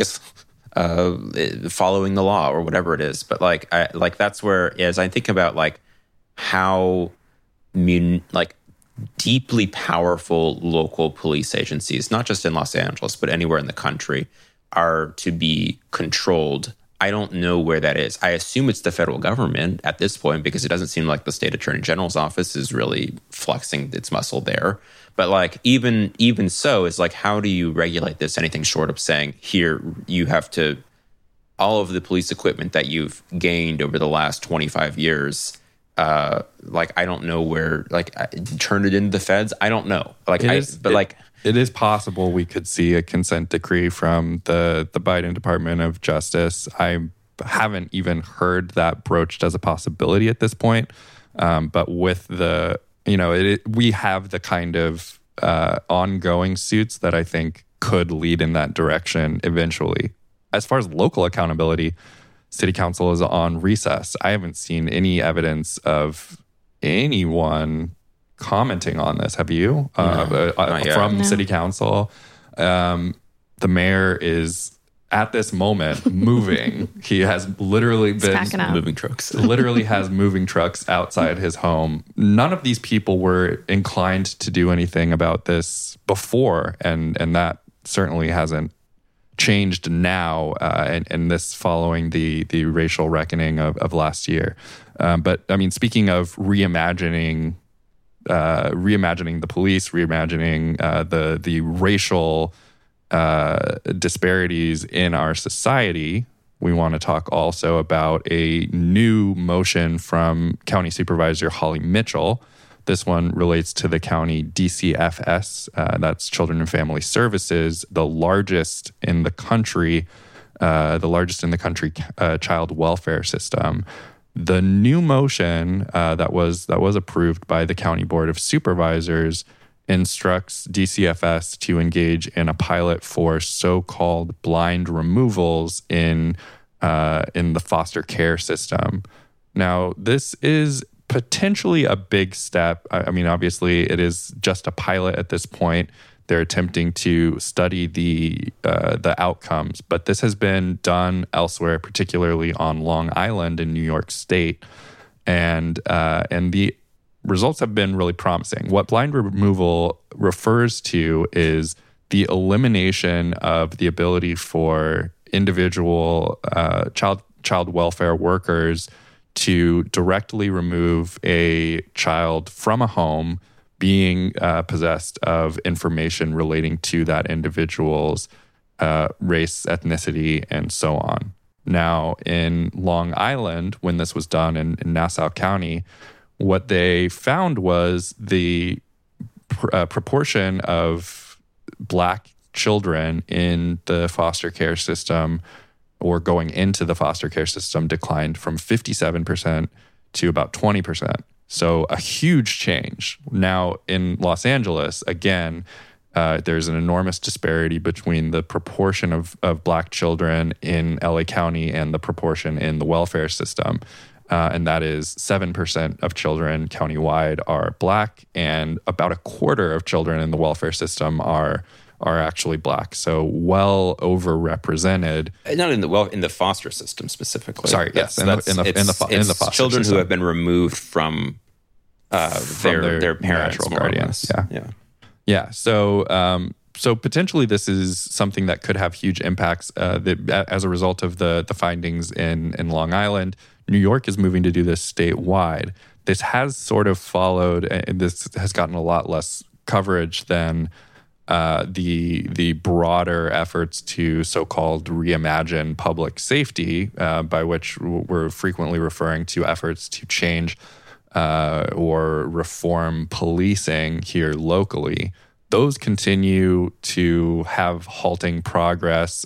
the law or whatever it is. But that's where, as I think about how deeply powerful local police agencies, not just in Los Angeles, but anywhere in the country, are to be controlled. I don't know where that is. I assume it's the federal government at this point, because it doesn't seem like the state attorney general's office is really flexing its muscle there. But even so, it's how do you regulate this? Anything short of saying, here, you have to, all of the police equipment that you've gained over the last 25 years, I don't know where, turn it into the feds. I don't know.
It is possible we could see a consent decree from the Biden Department of Justice. I haven't even heard that broached as a possibility at this point. But with we have the kind of ongoing suits that I think could lead in that direction eventually. As far as local accountability, City Council is on recess. I haven't seen any evidence of anyone commenting on this. Have you? From City Council? The mayor is at this moment moving. He has literally been
moving trucks.
Literally has moving trucks outside his home. None of these people were inclined to do anything about this before, and that certainly hasn't changed now. And this following the racial reckoning of last year. But I mean, speaking of reimagining the police, reimagining the racial disparities in our society, we want to talk also about a new motion from County Supervisor Holly Mitchell. This one relates to the county DCFS, that's Children and Family Services, the largest in the country child welfare system. The new motion that was approved by the County Board of Supervisors instructs DCFS to engage in a pilot for so-called blind removals in the foster care system. Now, this is potentially a big step. I mean, obviously, it is just a pilot at this point. They're attempting to study the outcomes, but this has been done elsewhere, particularly on Long Island in New York State. and the results have been really promising. What blind removal refers to is the elimination of the ability for individual child welfare workers to directly remove a child from a home being possessed of information relating to that individual's race, ethnicity, and so on. Now, in Long Island, when this was done in Nassau County, what they found was the proportion of Black children in the foster care system or going into the foster care system declined from 57% to about 20%. So a huge change. Now, in Los Angeles, again, there's an enormous disparity between the proportion of Black children in LA County and the proportion in the welfare system. And that is 7% of children countywide are Black, and about a quarter of children in the welfare system are actually Black. So well overrepresented.
Not in the foster system specifically.
Sorry, yes, in the foster
children
system.
who have been removed from their parents,
natural
more or
guardians.
less.
Yeah. So potentially this is something that could have huge impacts as a result of the findings in Long Island. New York is moving to do this statewide. This has sort of followed, and this has gotten a lot less coverage than the broader efforts to so-called reimagine public safety, by which we're frequently referring to efforts to change or reform policing here locally. Those continue to have halting progress.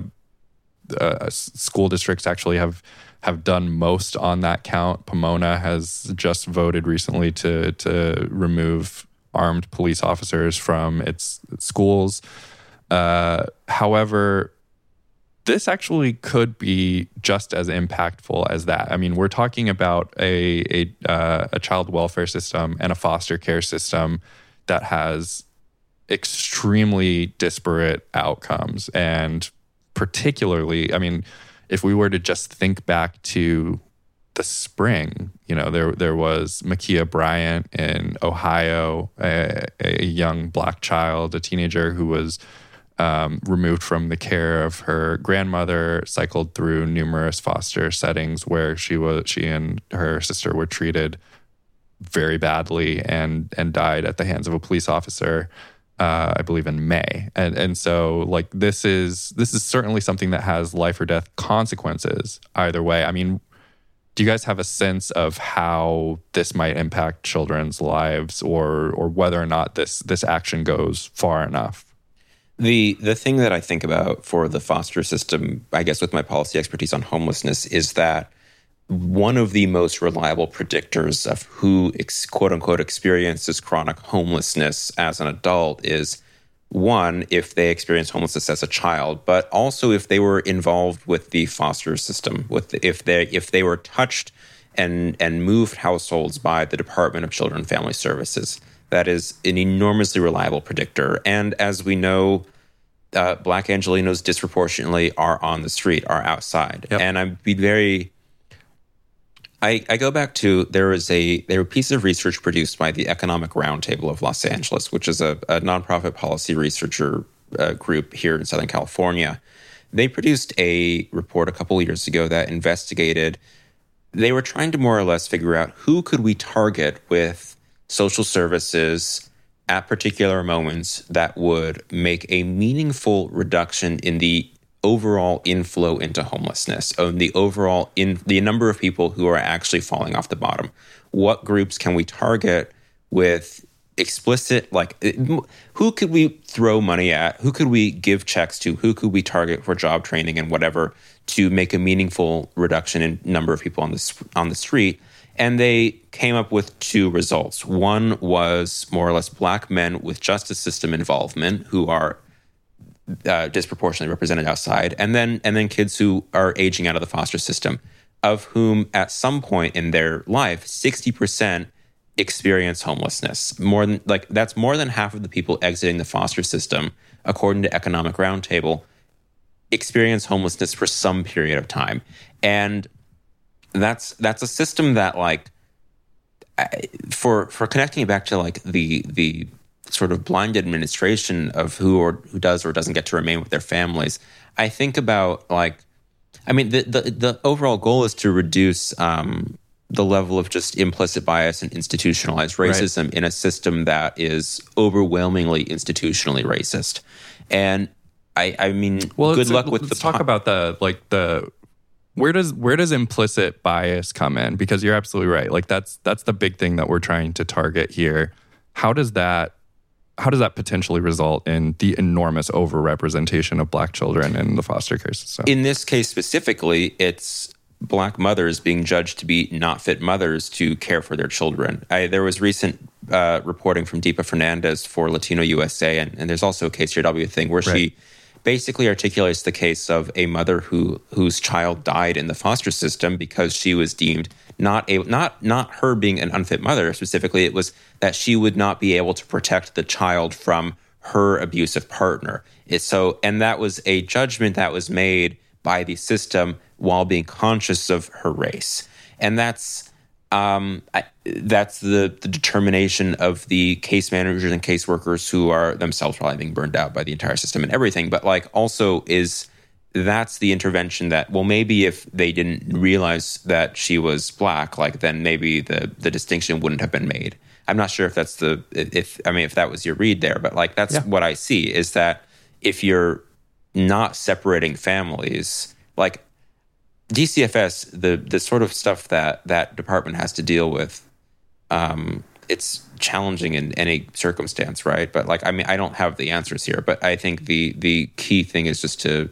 School districts actually have done most on that count. Pomona has just voted recently to remove armed police officers from its schools. However, this actually could be just as impactful as that. I mean, we're talking about a child welfare system and a foster care system that has extremely disparate outcomes. And particularly, I mean, if we were to just think back to the spring, there was Ma'Khia Bryant in Ohio, a young Black child, a teenager who was removed from the care of her grandmother, cycled through numerous foster settings where she and her sister were treated very badly and died at the hands of a police officer, I believe in May. And so like this is certainly something that has life or death consequences either way. I mean, do you guys have a sense of how this might impact children's lives or whether or not this action goes far enough?
The thing that I think about for the foster system, I guess with my policy expertise on homelessness, is that one of the most reliable predictors of who, quote unquote, experiences chronic homelessness as an adult is, one, if they experience homelessness as a child, but also if they were involved with the foster system, if they were touched and moved households by the Department of Children and Family Services. That is an enormously reliable predictor. And as we know, Black Angelenos disproportionately are on the street, are outside. Yep. And I go back to, there was a piece of research produced by the Economic Roundtable of Los Angeles, which is a nonprofit policy researcher group here in Southern California. They produced a report a couple of years ago that investigated, they were trying to more or less figure out who could we target with social services at particular moments that would make a meaningful reduction in the overall inflow into homelessness, and the number of people who are actually falling off the bottom. What groups can we target with explicit, who could we throw money at? Who could we give checks to? Who could we target for job training and whatever to make a meaningful reduction in number of people on the street? And they came up with two results. One was more or less Black men with justice system involvement who are disproportionately represented outside, and then kids who are aging out of the foster system, of whom at some point in their life, 60% experience homelessness. That's more than half of the people exiting the foster system, according to Economic Roundtable, experience homelessness for some period of time. And that's a system that, like, for connecting it back to like the sort of blind administration of who does or doesn't get to remain with their families. I think about, like, I mean, the overall goal is to reduce the level of just implicit bias and institutionalized racism in a system that is overwhelmingly institutionally racist. And I mean, good luck with
let's talk about where does implicit bias come in? Because you're absolutely right. Like that's the big thing that we're trying to target here. How does that potentially result in the enormous overrepresentation of Black children in the foster care system?
In this case specifically, it's Black mothers being judged to be not fit mothers to care for their children. There was recent reporting from Deepa Fernandez for Latino USA, and there's also a KCRW thing where she basically articulates the case of a mother whose child died in the foster system because she was deemed not her being an unfit mother specifically. It was that she would not be able to protect the child from her abusive partner. And that was a judgment that was made by the system while being conscious of her race. And that's the determination of the case managers and caseworkers who are themselves probably being burned out by the entire system and everything. But like also that's the intervention that, well, maybe if they didn't realize that she was Black, like then maybe the distinction wouldn't have been made. I'm not sure if that's if that was your read there, but like that's what I see is that if you're not separating families, like DCFS, the sort of stuff that department has to deal with, it's challenging in any circumstance, right? But like, I mean, I don't have the answers here, but I think the key thing is just to,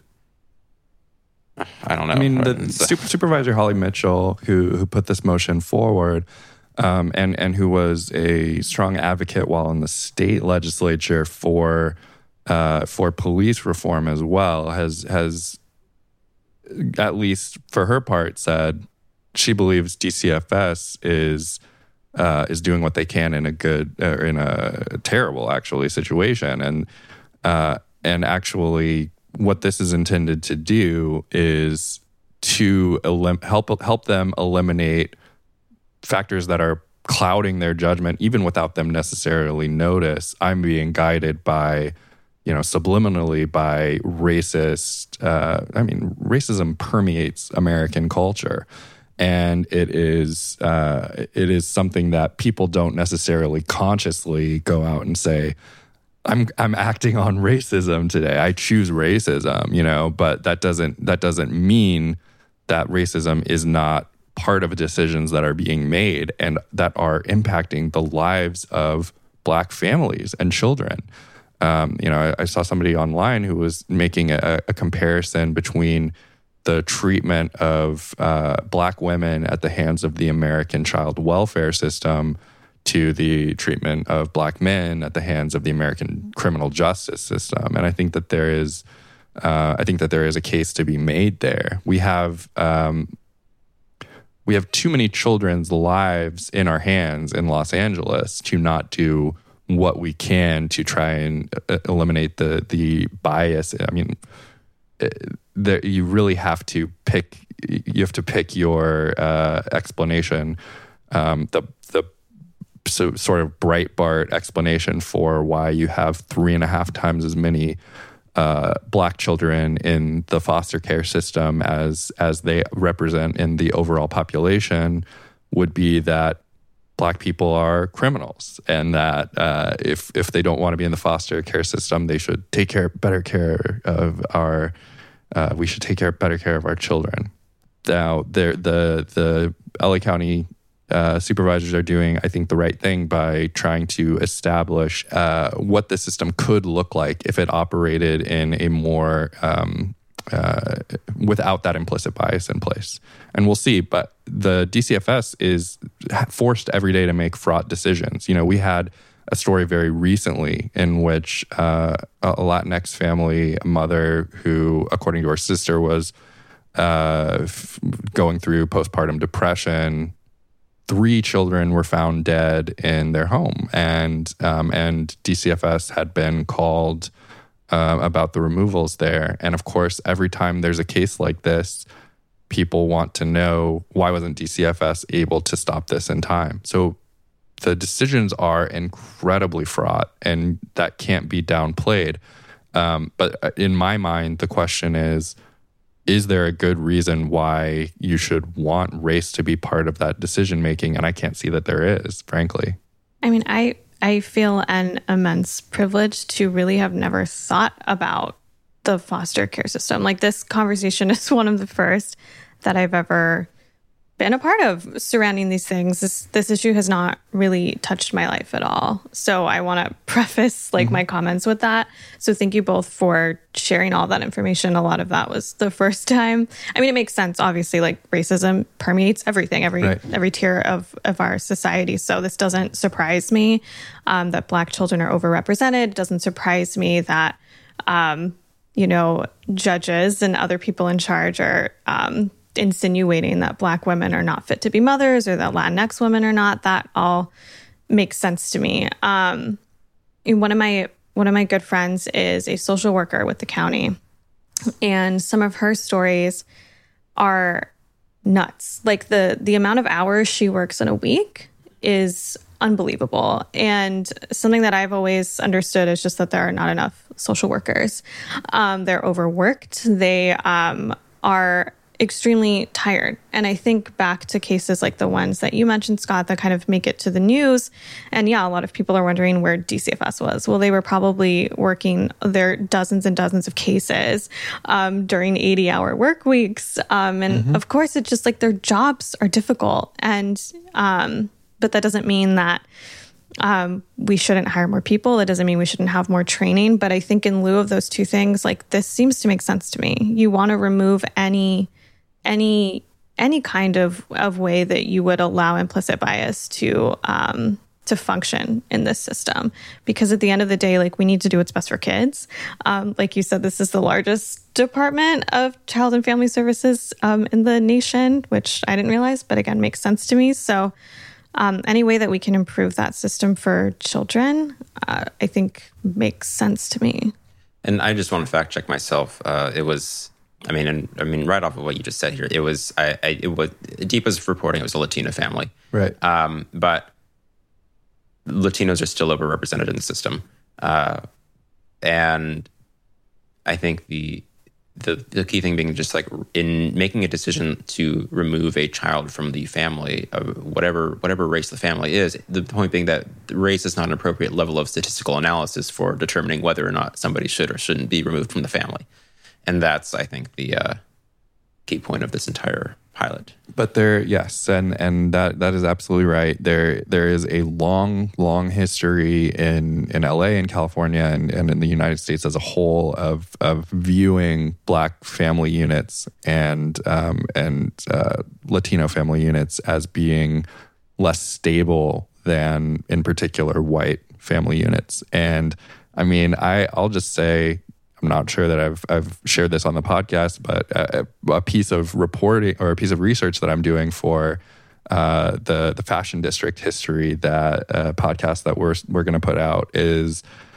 I don't know.
I mean, the Supervisor Holly Mitchell, who put this motion forward, and who was a strong advocate while in the state legislature for police reform as well, has at least for her part said she believes DCFS is doing what they can in a terrible actually situation, and actually what this is intended to do is to help them eliminate factors that are clouding their judgment, even without them necessarily notice. I'm being guided by, subliminally by racist. Racism permeates American culture, and it is something that people don't necessarily consciously go out and say, I'm acting on racism today. I choose racism, but that doesn't mean that racism is not part of decisions that are being made and that are impacting the lives of Black families and children. I saw somebody online who was making a comparison between the treatment of Black women at the hands of the American child welfare system to the treatment of Black men at the hands of the American criminal justice system. And I think that there is a case to be made there. We have too many children's lives in our hands in Los Angeles to not do what we can to try and eliminate the bias. I mean, you really have to pick. You have to pick your explanation. The sort of Breitbart explanation for why you have 3.5 times as many Black children in the foster care system as they represent in the overall population would be that Black people are criminals, and that if they don't want to be in the foster care system, they should take better care of our children. Now, the LA County supervisors are doing, I think, the right thing by trying to establish what the system could look like if it operated in a more without that implicit bias in place. And we'll see. But the DCFS is forced every day to make fraught decisions. We had a story very recently in which a Latinx family, a mother who, according to her sister, was going through postpartum depression. 3 children were found dead in their home, and DCFS had been called about the removals there. And of course, every time there's a case like this, people want to know, why wasn't DCFS able to stop this in time? So the decisions are incredibly fraught, and that can't be downplayed. But in my mind, the question is there a good reason why you should want race to be part of that decision making? And I can't see that there is, frankly.
I mean, I feel an immense privilege to really have never thought about the foster care system. Like, this conversation is one of the first that I've ever been a part of surrounding these things. This issue has not really touched my life at all. So I want to preface my comments with that. So thank you both for sharing all that information. A lot of that was the first time. I mean, it makes sense. Obviously, racism permeates everything, every tier of our society. So this doesn't surprise me that Black children are overrepresented. It doesn't surprise me that, judges and other people in charge are insinuating that Black women are not fit to be mothers, or that Latinx women are not. That all makes sense to me. One of my good friends is a social worker with the county, and some of her stories are nuts. Like, the amount of hours she works in a week is unbelievable. And something that I've always understood is just that there are not enough social workers. They're overworked. They are extremely tired. And I think back to cases like the ones that you mentioned, Scott, that kind of make it to the news. And yeah, a lot of people are wondering where DCFS was. Well, they were probably working their dozens and dozens of cases during 80-hour work weeks. And of course, it's just their jobs are difficult. And but that doesn't mean that we shouldn't hire more people. It doesn't mean we shouldn't have more training. But I think in lieu of those two things, this seems to make sense to me. You want to remove any kind of way that you would allow implicit bias to function in this system, because at the end of the day, we need to do what's best for kids. Like you said, this is the largest department of child and family services in the nation, which I didn't realize, but again, makes sense to me. So any way that we can improve that system for children, I think makes sense to me.
And I just want to fact check myself. It was, right off of what you just said here, it was Deepa's reporting it was a Latino family,
right?
But Latinos are still overrepresented in the system, and I think the key thing being just in making a decision to remove a child from the family, whatever race the family is, the point being that race is not an appropriate level of statistical analysis for determining whether or not somebody should or shouldn't be removed from the family. And that's, I think, the key point of this entire pilot.
But yes, and that is absolutely right. There is a long history in LA and California and in the United States as a whole of viewing Black family units and Latino family units as being less stable than, in particular, white family units. And I'll just say, I'm not sure that I've shared this on the podcast, but a piece of reporting or a piece of research that I'm doing for the Fashion District history, that podcast that we're going to put out, is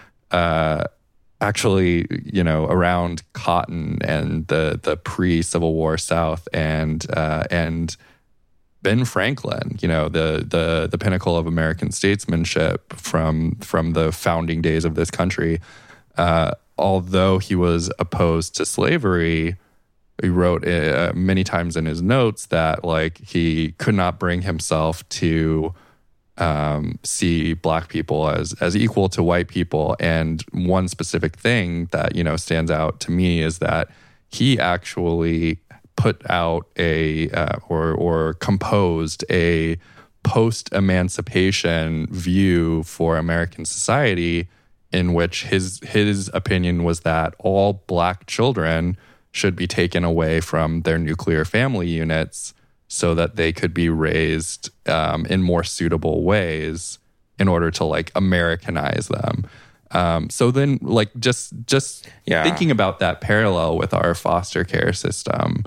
actually around cotton and the pre-Civil War South and Ben Franklin, the pinnacle of American statesmanship from the founding days of this country. Although he was opposed to slavery, he wrote many times in his notes that he could not bring himself to see Black people as equal to white people. And one specific thing that stands out to me is that he actually put out or composed a post-emancipation view for American society, in which his opinion was that all Black children should be taken away from their nuclear family units so that they could be raised in more suitable ways in order to Americanize them. So then just thinking about that parallel with our foster care system,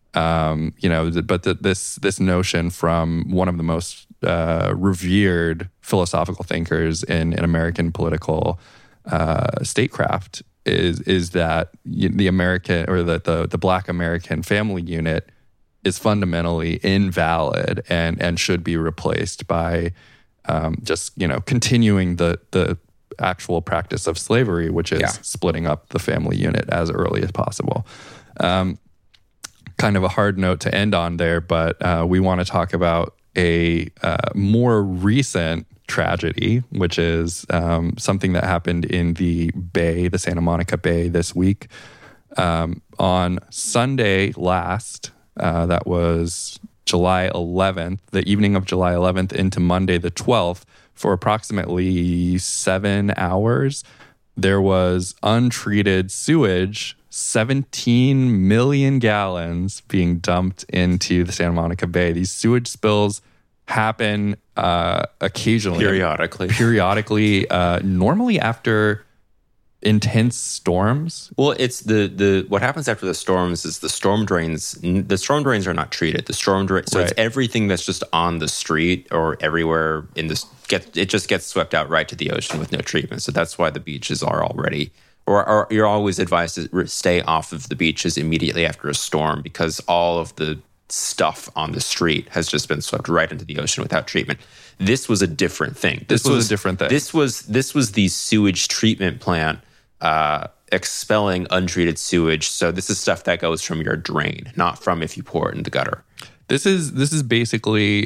this notion from one of the most revered philosophical thinkers in American political statecraft is that the American or the Black American family unit is fundamentally invalid and should be replaced by just continuing the actual practice of slavery, which is splitting up the family unit as early as possible. Kind of a hard note to end on there, but we want to talk about a more recent tragedy, which is something that happened in the Bay, the Santa Monica Bay, this week. On Sunday last, that was July 11th, the evening of July 11th into Monday the 12th, for approximately 7 hours, there was untreated sewage, 17 million gallons being dumped into the Santa Monica Bay. These sewage spills happen occasionally. Periodically, normally after intense storms.
Well, it's the what happens after the storms is the storm drains. The storm drains are not treated. The storm drain, so it's everything that's just on the street or everywhere in this. It just gets swept out right to the ocean with no treatment. So that's why the beaches are already, or you're always advised to stay off of the beaches immediately after a storm, because all of the stuff on the street has just been swept right into the ocean without treatment. This was a different thing. This was a different thing. This was the sewage treatment plant expelling untreated sewage. So this is stuff that goes from your drain, not from if you pour it in the gutter.
This is basically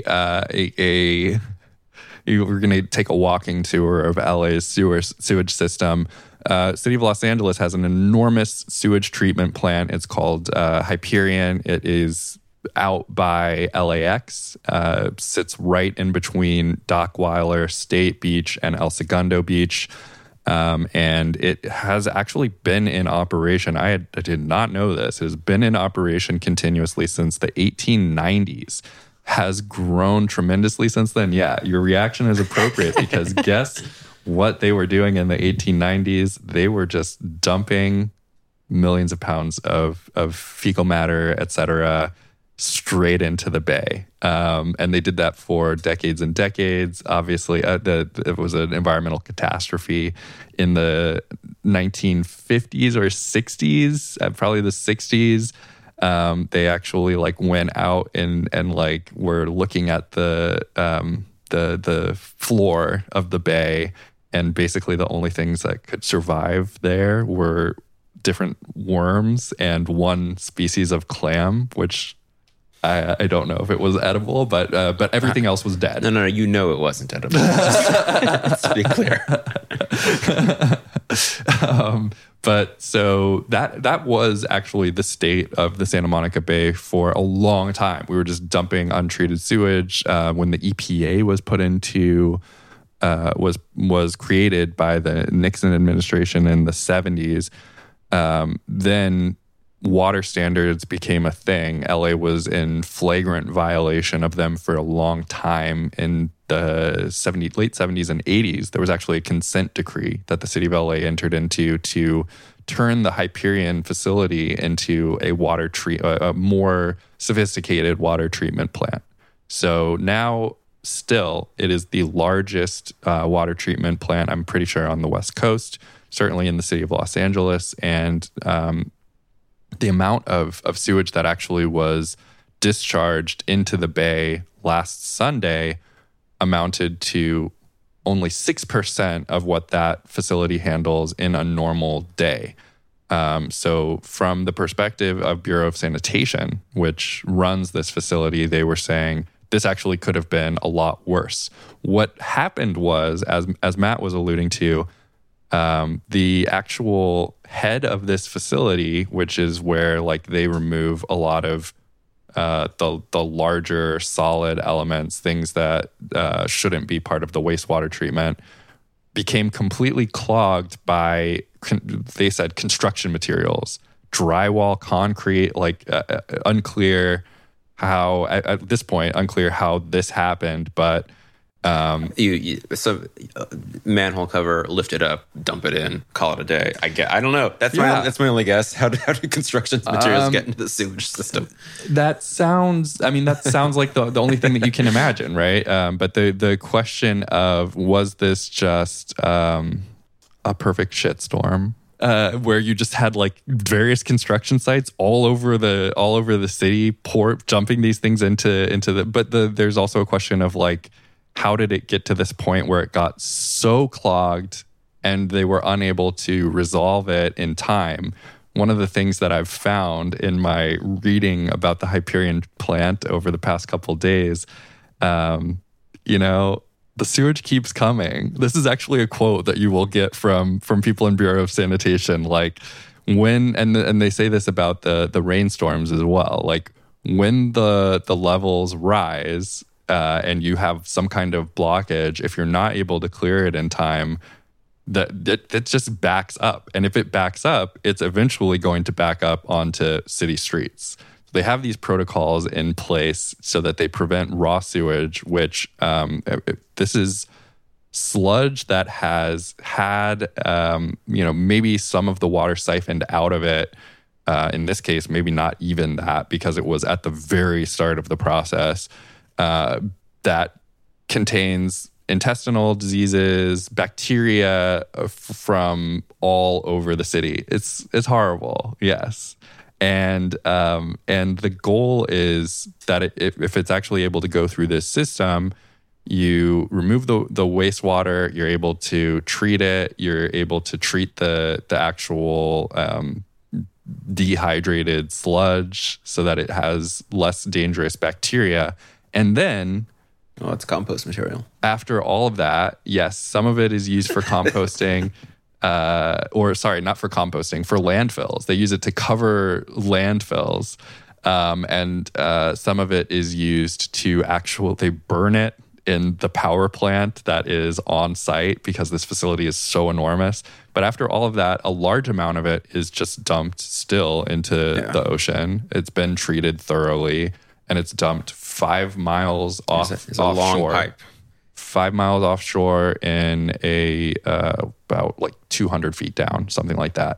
we're going to take a walking tour of LA's sewage system. City of Los Angeles has an enormous sewage treatment plant. It's called Hyperion. It is out by LAX, sits right in between Dockweiler State Beach and El Segundo Beach. And it has actually been in operation. I did not know this. It has been in operation continuously since the 1890s. Has grown tremendously since then. Yeah, your reaction is appropriate because guess what they were doing in the 1890s? They were just dumping millions of pounds of fecal matter, et cetera, straight into the bay. And they did that for decades and decades. Obviously, it was an environmental catastrophe in the 1950s or 60s, probably the 60s. They actually went out and were looking at the floor of the bay, and basically the only things that could survive there were different worms and one species of clam, which I don't know if it was edible, but everything else was dead.
No, it wasn't edible. Let's be clear.
But so that was actually the state of the Santa Monica Bay for a long time. We were just dumping untreated sewage. When the EPA was put into was created by the Nixon administration in the 70s, then water standards became a thing. LA was in flagrant violation of them for a long time. In the late 70s and 80s, there was actually a consent decree that the city of LA entered into to turn the Hyperion facility into a more sophisticated water treatment plant. So now, still, it is the largest water treatment plant, I'm pretty sure, on the West Coast, certainly in the city of Los Angeles. And the amount of sewage that actually was discharged into the bay last Sunday amounted to only 6% of what that facility handles in a normal day. So from the perspective of Bureau of Sanitation, which runs this facility, they were saying this actually could have been a lot worse. What happened was, as Matt was alluding to, the actual head of this facility, which is where they remove a lot of the larger solid elements, things that shouldn't be part of the wastewater treatment, became completely clogged by, they said, construction materials, drywall, concrete, unclear how, at this point, unclear how this happened, but
manhole cover, lift it up, dump it in, call it a day. I don't know. That's my only guess. How do construction materials get into the sewage system?
That sounds like the only thing that you can imagine, right? But the question of, was this just a perfect shitstorm where you just had like various construction sites all over the city, jumping these things into the. But there's also a question of like, how did it get to this point where it got so clogged and they were unable to resolve it in time? One of the things that I've found in my reading about the Hyperion plant over the past couple of days, the sewage keeps coming. This is actually a quote that you will get from people in Bureau of Sanitation. Like and they say this about the rainstorms as well. Like when the levels rise and you have some kind of blockage, if you're not able to clear it in time, that just backs up. And if it backs up, it's eventually going to back up onto city streets. They have these protocols in place so that they prevent raw sewage, which this is sludge that has had, maybe some of the water siphoned out of it. In this case, maybe not even that, because it was at the very start of the process, that contains intestinal diseases, bacteria from all over the city. It's horrible, yes. And the goal is that if it's actually able to go through this system, you remove the wastewater, you're able to treat it, you're able to treat the actual dehydrated sludge so that it has less dangerous bacteria. And then...
well, it's compost material.
After all of that, yes, some of it is used for composting. Not for composting, for landfills. They use it to cover landfills. And some of it is used to they burn it in the power plant that is on site because this facility is so enormous. But after all of that, a large amount of it is just dumped still into the ocean. It's been treated thoroughly and it's dumped 5 miles offshore.
It's a long pipe.
5 miles offshore in about like 200 feet down, something like that.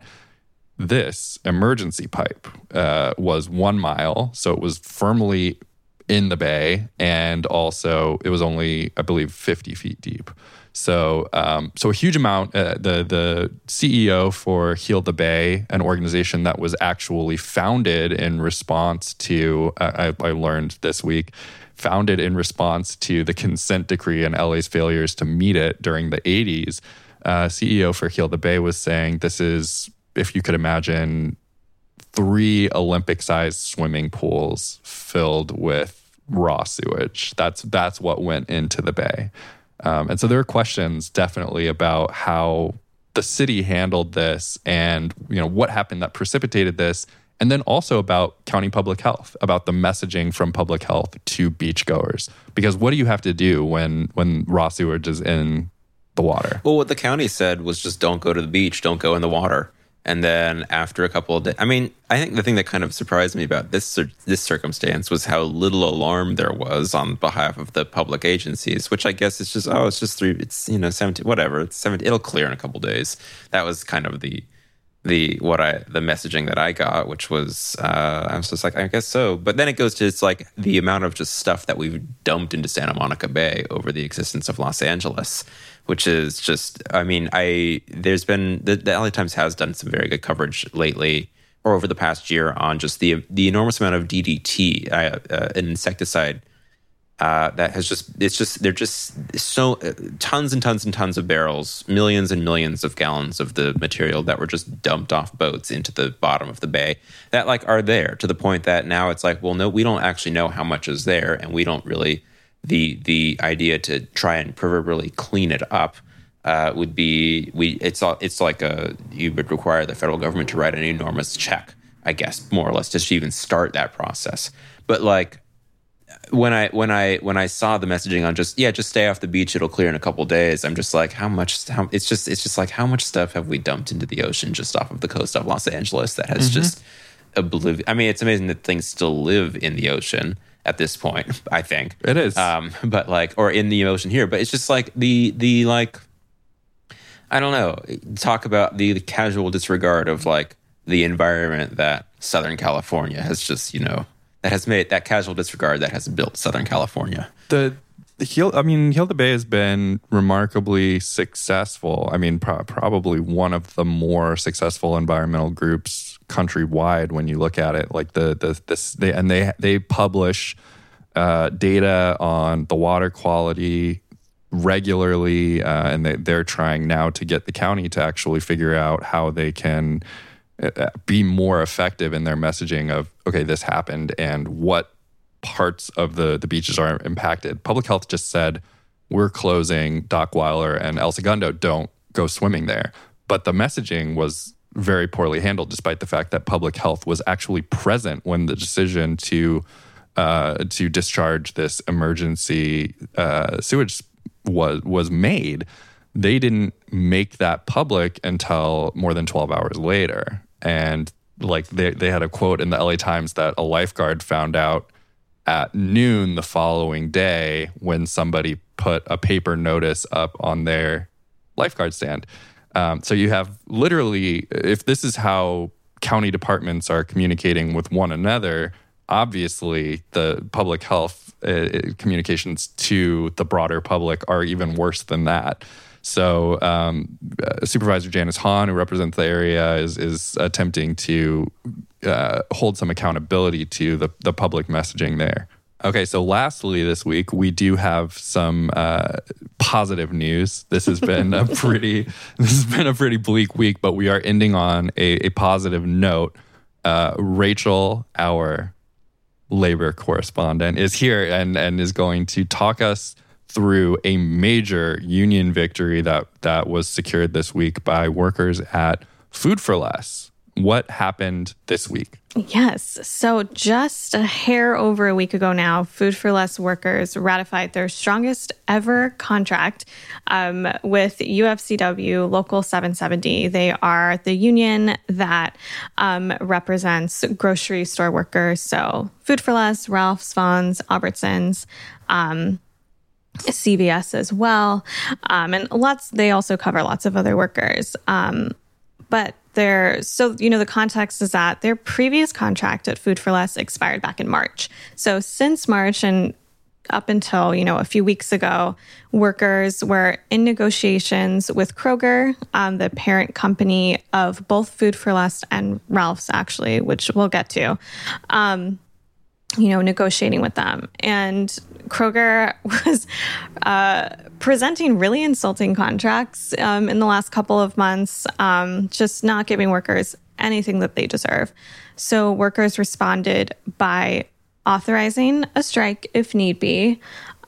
This emergency pipe was 1 mile, so it was firmly in the bay, and also it was only, I believe, 50 feet deep. So a huge amount. The CEO for Heal the Bay, an organization that was actually founded in response to, I learned this week, founded in response to the consent decree and LA's failures to meet it during the 80s. CEO for Heal the Bay was saying this is, if you could imagine, 3 Olympic-sized swimming pools filled with raw sewage. That's what went into the bay. And so there are questions definitely about how the city handled this and what happened that precipitated this. And then also about county public health, about the messaging from public health to beachgoers. Because what do you have to do when raw sewage is in the water?
Well, what the county said was just don't go to the beach, don't go in the water. And then after a couple of days, I think the thing that kind of surprised me about this circumstance was how little alarm there was on behalf of the public agencies, which I guess is just, it's just 17, whatever, it's 17, it'll clear in a couple of days. That was kind of the messaging that I got, which was, I was just like, I guess so. But then it goes to, it's like the amount of just stuff that we've dumped into Santa Monica Bay over the existence of Los Angeles, which is just, there's been, the LA Times has done some very good coverage lately, or over the past year, on just the enormous amount of DDT, an insecticide, that has they're just so tons and tons and tons of barrels, millions and millions of gallons of the material that were just dumped off boats into the bottom of the bay that are there, to the point that now it's like, well, no, we don't actually know how much is there, and we don't really, the idea to try and proverbially clean it up would be, it's like you would require the federal government to write an enormous check, I guess, more or less, just to even start that process. But when I saw the messaging on just stay off the beach, it'll clear in a couple of days, I'm just like, it's just like, how much stuff have we dumped into the ocean just off of the coast of Los Angeles that has just it's amazing that things still live in the ocean at this point, I think.
It is.
But or in the ocean here, but it's just like the I don't know, talk about the casual disregard of the environment that Southern California has just, that has made that casual disregard that has built Southern California.
Hilda Bay has been remarkably successful. I mean, probably one of the more successful environmental groups countrywide when you look at it. Like they publish data on the water quality regularly, and they're trying now to get the county to actually figure out how they can be more effective in their messaging of, okay, this happened and what parts of the beaches are impacted. Public health just said, we're closing Dockweiler and El Segundo, don't go swimming there. But the messaging was very poorly handled, despite the fact that public health was actually present when the decision to discharge this emergency sewage was made. They didn't make that public until more than 12 hours later. And like they had a quote in the LA Times that a lifeguard found out at noon the following day when somebody put a paper notice up on their lifeguard stand. So you have literally, if this is how county departments are communicating with one another, obviously the public health communications to the broader public are even worse than that. So Supervisor Janice Hahn, who represents the area, is attempting to hold some accountability to the public messaging there. Okay, so lastly this week, we do have some positive news. This has been a pretty bleak week, but we are ending on a positive note. Rachel, our labor correspondent, is here and is going to talk us through a major union victory that was secured this week by workers at Food 4 Less. What happened this week?
Yes. So just a hair over a week ago now, Food 4 Less workers ratified their strongest ever contract with UFCW Local 770. They are the union that represents grocery store workers. So Food 4 Less, Ralph's, Vons, Albertsons, CVS as well. And they also cover lots of other workers. But the context is that their previous contract at Food 4 Less expired back in March. So since March and up until, a few weeks ago, workers were in negotiations with Kroger, the parent company of both Food 4 Less and Ralph's, actually, which we'll get to. Negotiating with them. And Kroger was presenting really insulting contracts in the last couple of months, just not giving workers anything that they deserve. So workers responded by authorizing a strike if need be,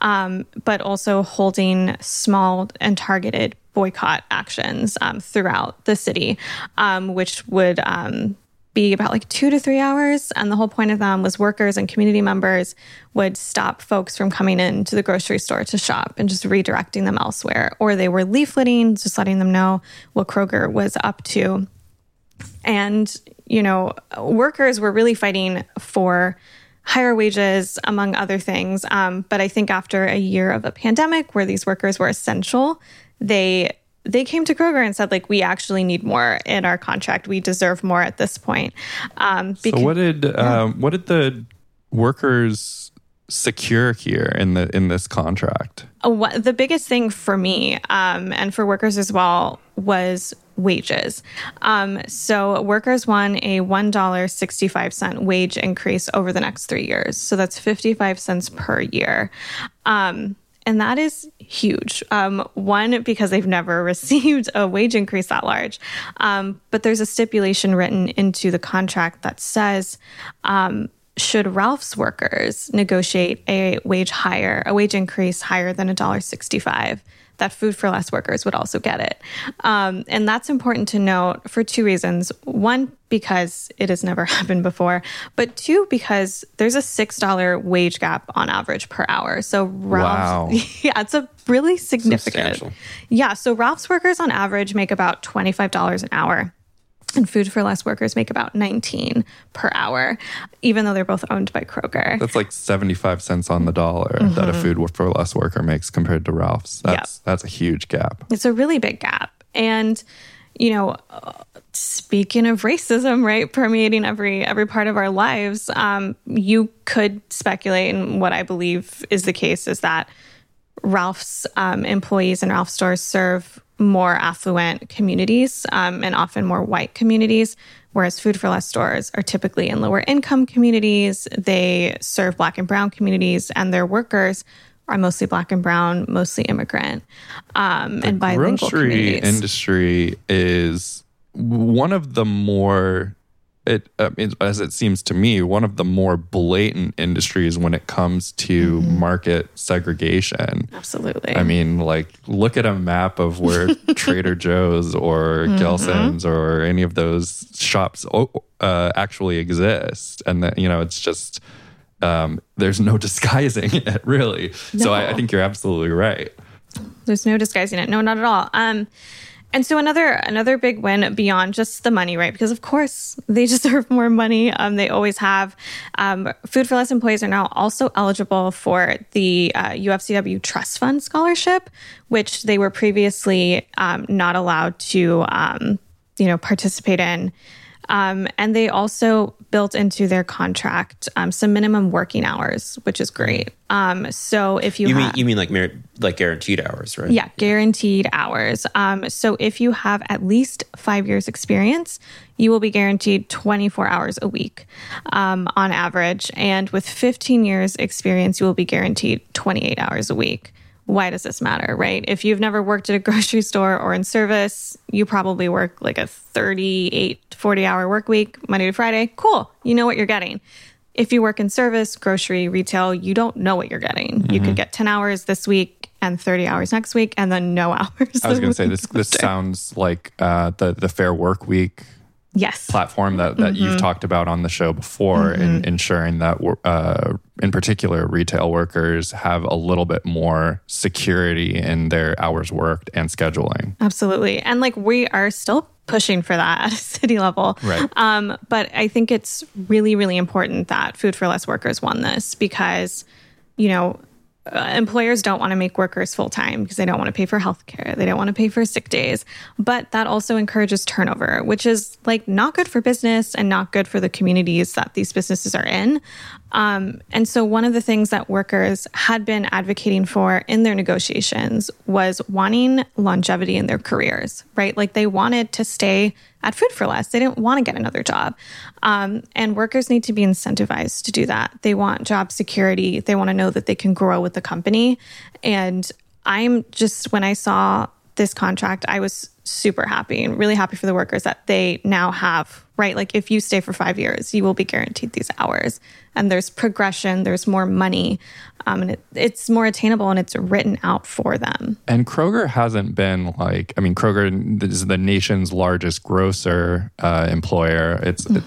but also holding small and targeted boycott actions throughout the city, which would be about 2 to 3 hours. And the whole point of them was workers and community members would stop folks from coming into the grocery store to shop and just redirecting them elsewhere. Or they were leafleting, just letting them know what Kroger was up to. And, workers were really fighting for higher wages, among other things. But I think after a year of a pandemic where these workers were essential, they came to Kroger and said, we actually need more in our contract. We deserve more at this point.
So what did the workers secure here in this contract?
The biggest thing for me and for workers as well was wages. So workers won a $1.65 wage increase over the next 3 years. So that's 55 cents per year. And that is huge. One, because they've never received a wage increase that large. But there's a stipulation written into the contract that says, should Ralph's workers negotiate a wage increase higher than $1.65, that Food 4 Less workers would also get it. And that's important to note for two reasons. One, because it has never happened before, but two, because there's a $6 wage gap on average per hour. So Ralph's,
wow.
Yeah, it's a really significant.
Substantial.
Yeah, so Ralph's workers on average make about $25 an hour. And Food 4 Less workers make about $19 per hour, even though they're both owned by Kroger.
That's 75 cents on the dollar that a Food 4 Less worker makes compared to Ralph's. That's a huge gap.
It's a really big gap. And, speaking of racism, right, permeating every part of our lives, you could speculate, and what I believe is the case is that Ralph's employees and Ralph stores serve more affluent communities and often more white communities, whereas Food for Less stores are typically in lower income communities. They serve Black and brown communities, and their workers are mostly Black and brown, mostly immigrant, and bilingual
grocery
communities.
Industry is one of the more, as it seems to me, one of the more blatant industries when it comes to market segregation.
Absolutely.
I mean, like, look at a map of where Trader Joe's or Gelson's or any of those shops actually exist. And that, it's just, there's no disguising it, really.
No.
So I think you're absolutely right.
There's no disguising it. No, not at all. And so another big win beyond just the money, right? Because of course they deserve more money. They always have. Food for Less employees are now also eligible for the UFCW Trust Fund Scholarship, which they were previously not allowed to, participate in. And they also built into their contract some minimum working hours, which is great. So if you
mean like guaranteed hours, right?
Yeah, guaranteed hours. So if you have at least 5 years experience, you will be guaranteed 24 hours a week on average. And with 15 years experience, you will be guaranteed 28 hours a week. Why does this matter, right? If you've never worked at a grocery store or in service, you probably work like a 38 to 40-hour work week, Monday to Friday. Cool. You know what you're getting. If you work in service, grocery, retail, you don't know what you're getting. You could get 10 hours this week and 30 hours next week and then no hours.
I was going to say, this sounds like the Fair Work Week platform that you've talked about on the show before, in ensuring that in particular retail workers have a little bit more security in their hours worked and scheduling.
Absolutely. And like, we are still pushing for that at a city level.
Right.
But I think it's really, really important that Food for Less workers won this because, employers don't want to make workers full-time because they don't want to pay for healthcare. They don't want to pay for sick days. But that also encourages turnover, which is like not good for business and not good for the communities that these businesses are in. And so one of the things that workers had been advocating for in their negotiations was wanting longevity in their careers, right? Like they wanted to stay at Food for Less. They didn't want to get another job. And workers need to be incentivized to do that. They want job security. They want to know that they can grow with the company. And when I saw this contract, I was super happy and really happy for the workers that they now have, right? Like if you stay for 5 years, you will be guaranteed these hours. And there's progression, there's more money, and it's more attainable and it's written out for them.
And Kroger hasn't been Kroger is the nation's largest grocer employer.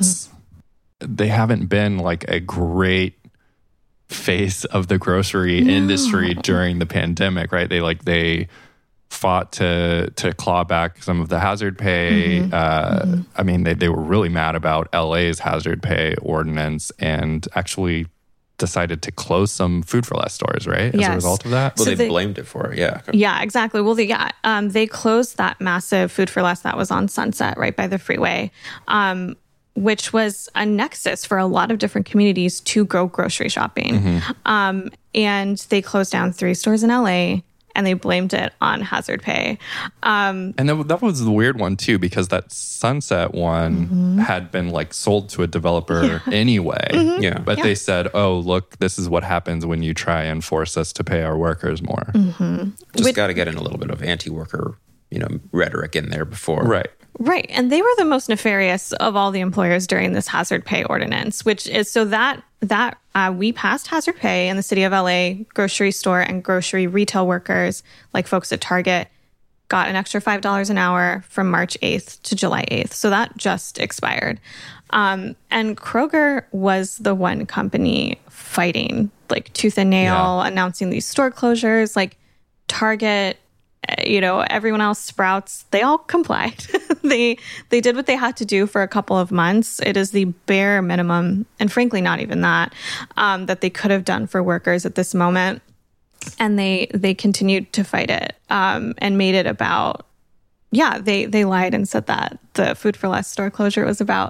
They haven't been like a great face of the grocery industry during the pandemic, right? They fought to claw back some of the hazard pay. I mean, they were really mad about LA's hazard pay ordinance and actually decided to close some Food for Less stores, right? As a result of that?
Well, they blamed it for it, yeah.
Yeah, exactly. Well, they closed that massive Food for Less that was on Sunset, right by the freeway, which was a nexus for a lot of different communities to go grocery shopping. And they closed down 3 stores in LA, and they blamed it on hazard pay.
And that was the weird one too, because that Sunset one had been like sold to a developer anyway. But they said, oh, look, this is what happens when you try and force us to pay our workers more.
Just got to get in a little bit of anti-worker, rhetoric in there before.
Right. And they were the most nefarious of all the employers during this hazard pay ordinance, which is so that we passed hazard pay in the city of LA. Grocery store and grocery retail workers, like folks at Target, got an extra $5 an hour from March 8th to July 8th. So that just expired. And Kroger was the one company fighting like tooth and nail, announcing these store closures. Like Target, everyone else, Sprouts, they all complied. They did what they had to do for a couple of months. It is the bare minimum, and frankly, not even that they could have done for workers at this moment. And they continued to fight it and made it about, they lied and said that the Food for Less store closure was about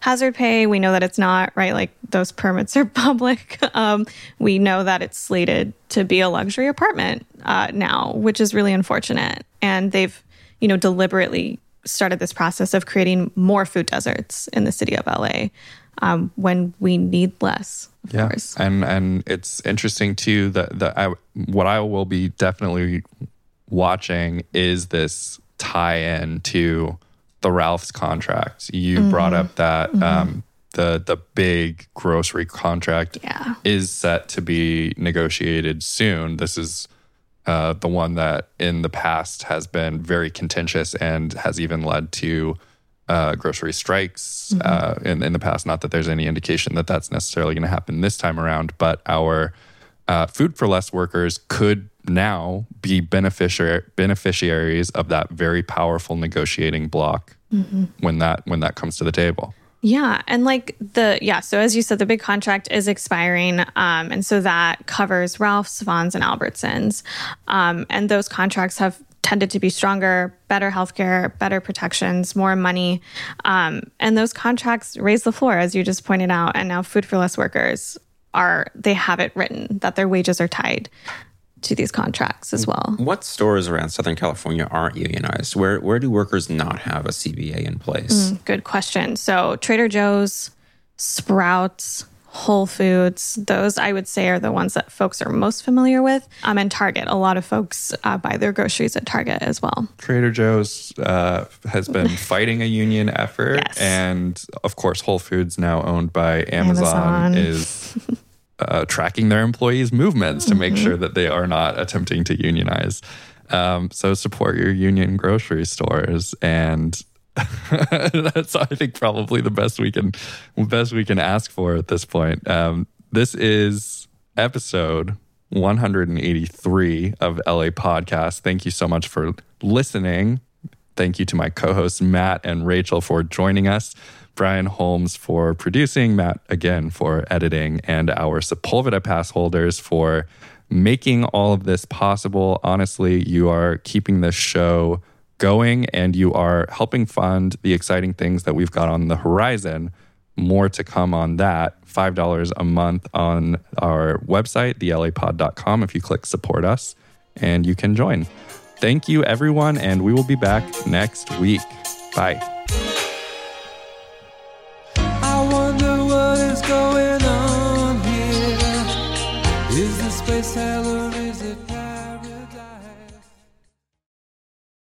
hazard pay. We know that it's not, right? Like those permits are public. We know that it's slated to be a luxury apartment now, which is really unfortunate. And they've, deliberately started this process of creating more food deserts in the city of LA when we need less, of course.
And it's interesting too that what I will be definitely watching is this tie-in to the Ralph's contract. You brought up that the big grocery contract is set to be negotiated soon. This is the one that in the past has been very contentious and has even led to grocery strikes in the past. Not that there's any indication that that's necessarily going to happen this time around, but our Food for Less workers could now be beneficiaries of that very powerful negotiating block when that comes to the table.
Yeah. And so as you said, the big contract is expiring. And so that covers Ralph's, Vons, and Albertsons. And those contracts have tended to be stronger, better healthcare, better protections, more money. And those contracts raise the floor, as you just pointed out. And now Food for Less workers they have it written that their wages are tied to these contracts as well.
What stores around Southern California aren't unionized? Where do workers not have a CBA in place?
Good question. So Trader Joe's, Sprouts, Whole Foods, those I would say are the ones that folks are most familiar with. And Target. A lot of folks buy their groceries at Target as well.
Trader Joe's has been fighting a union effort.
Yes.
And of course, Whole Foods, now owned by Amazon. is tracking their employees' movements to make sure that they are not attempting to unionize. So support your union grocery stores, and that's, I think, probably the best we can ask for at this point. This is episode 183 of LA Podcast. Thank you so much for listening. Thank you to my co-hosts Matt and Rachel for joining us. Brian Holmes for producing, Matt again for editing, and our Sepulveda pass holders for making all of this possible. Honestly, you are keeping this show going and you are helping fund the exciting things that we've got on the horizon. More to come on that. $5 a month on our website, thelapod.com, if you click support us, and you can join. Thank you, everyone, and we will be back next week. Bye.
Going on here? Is this space hell or is it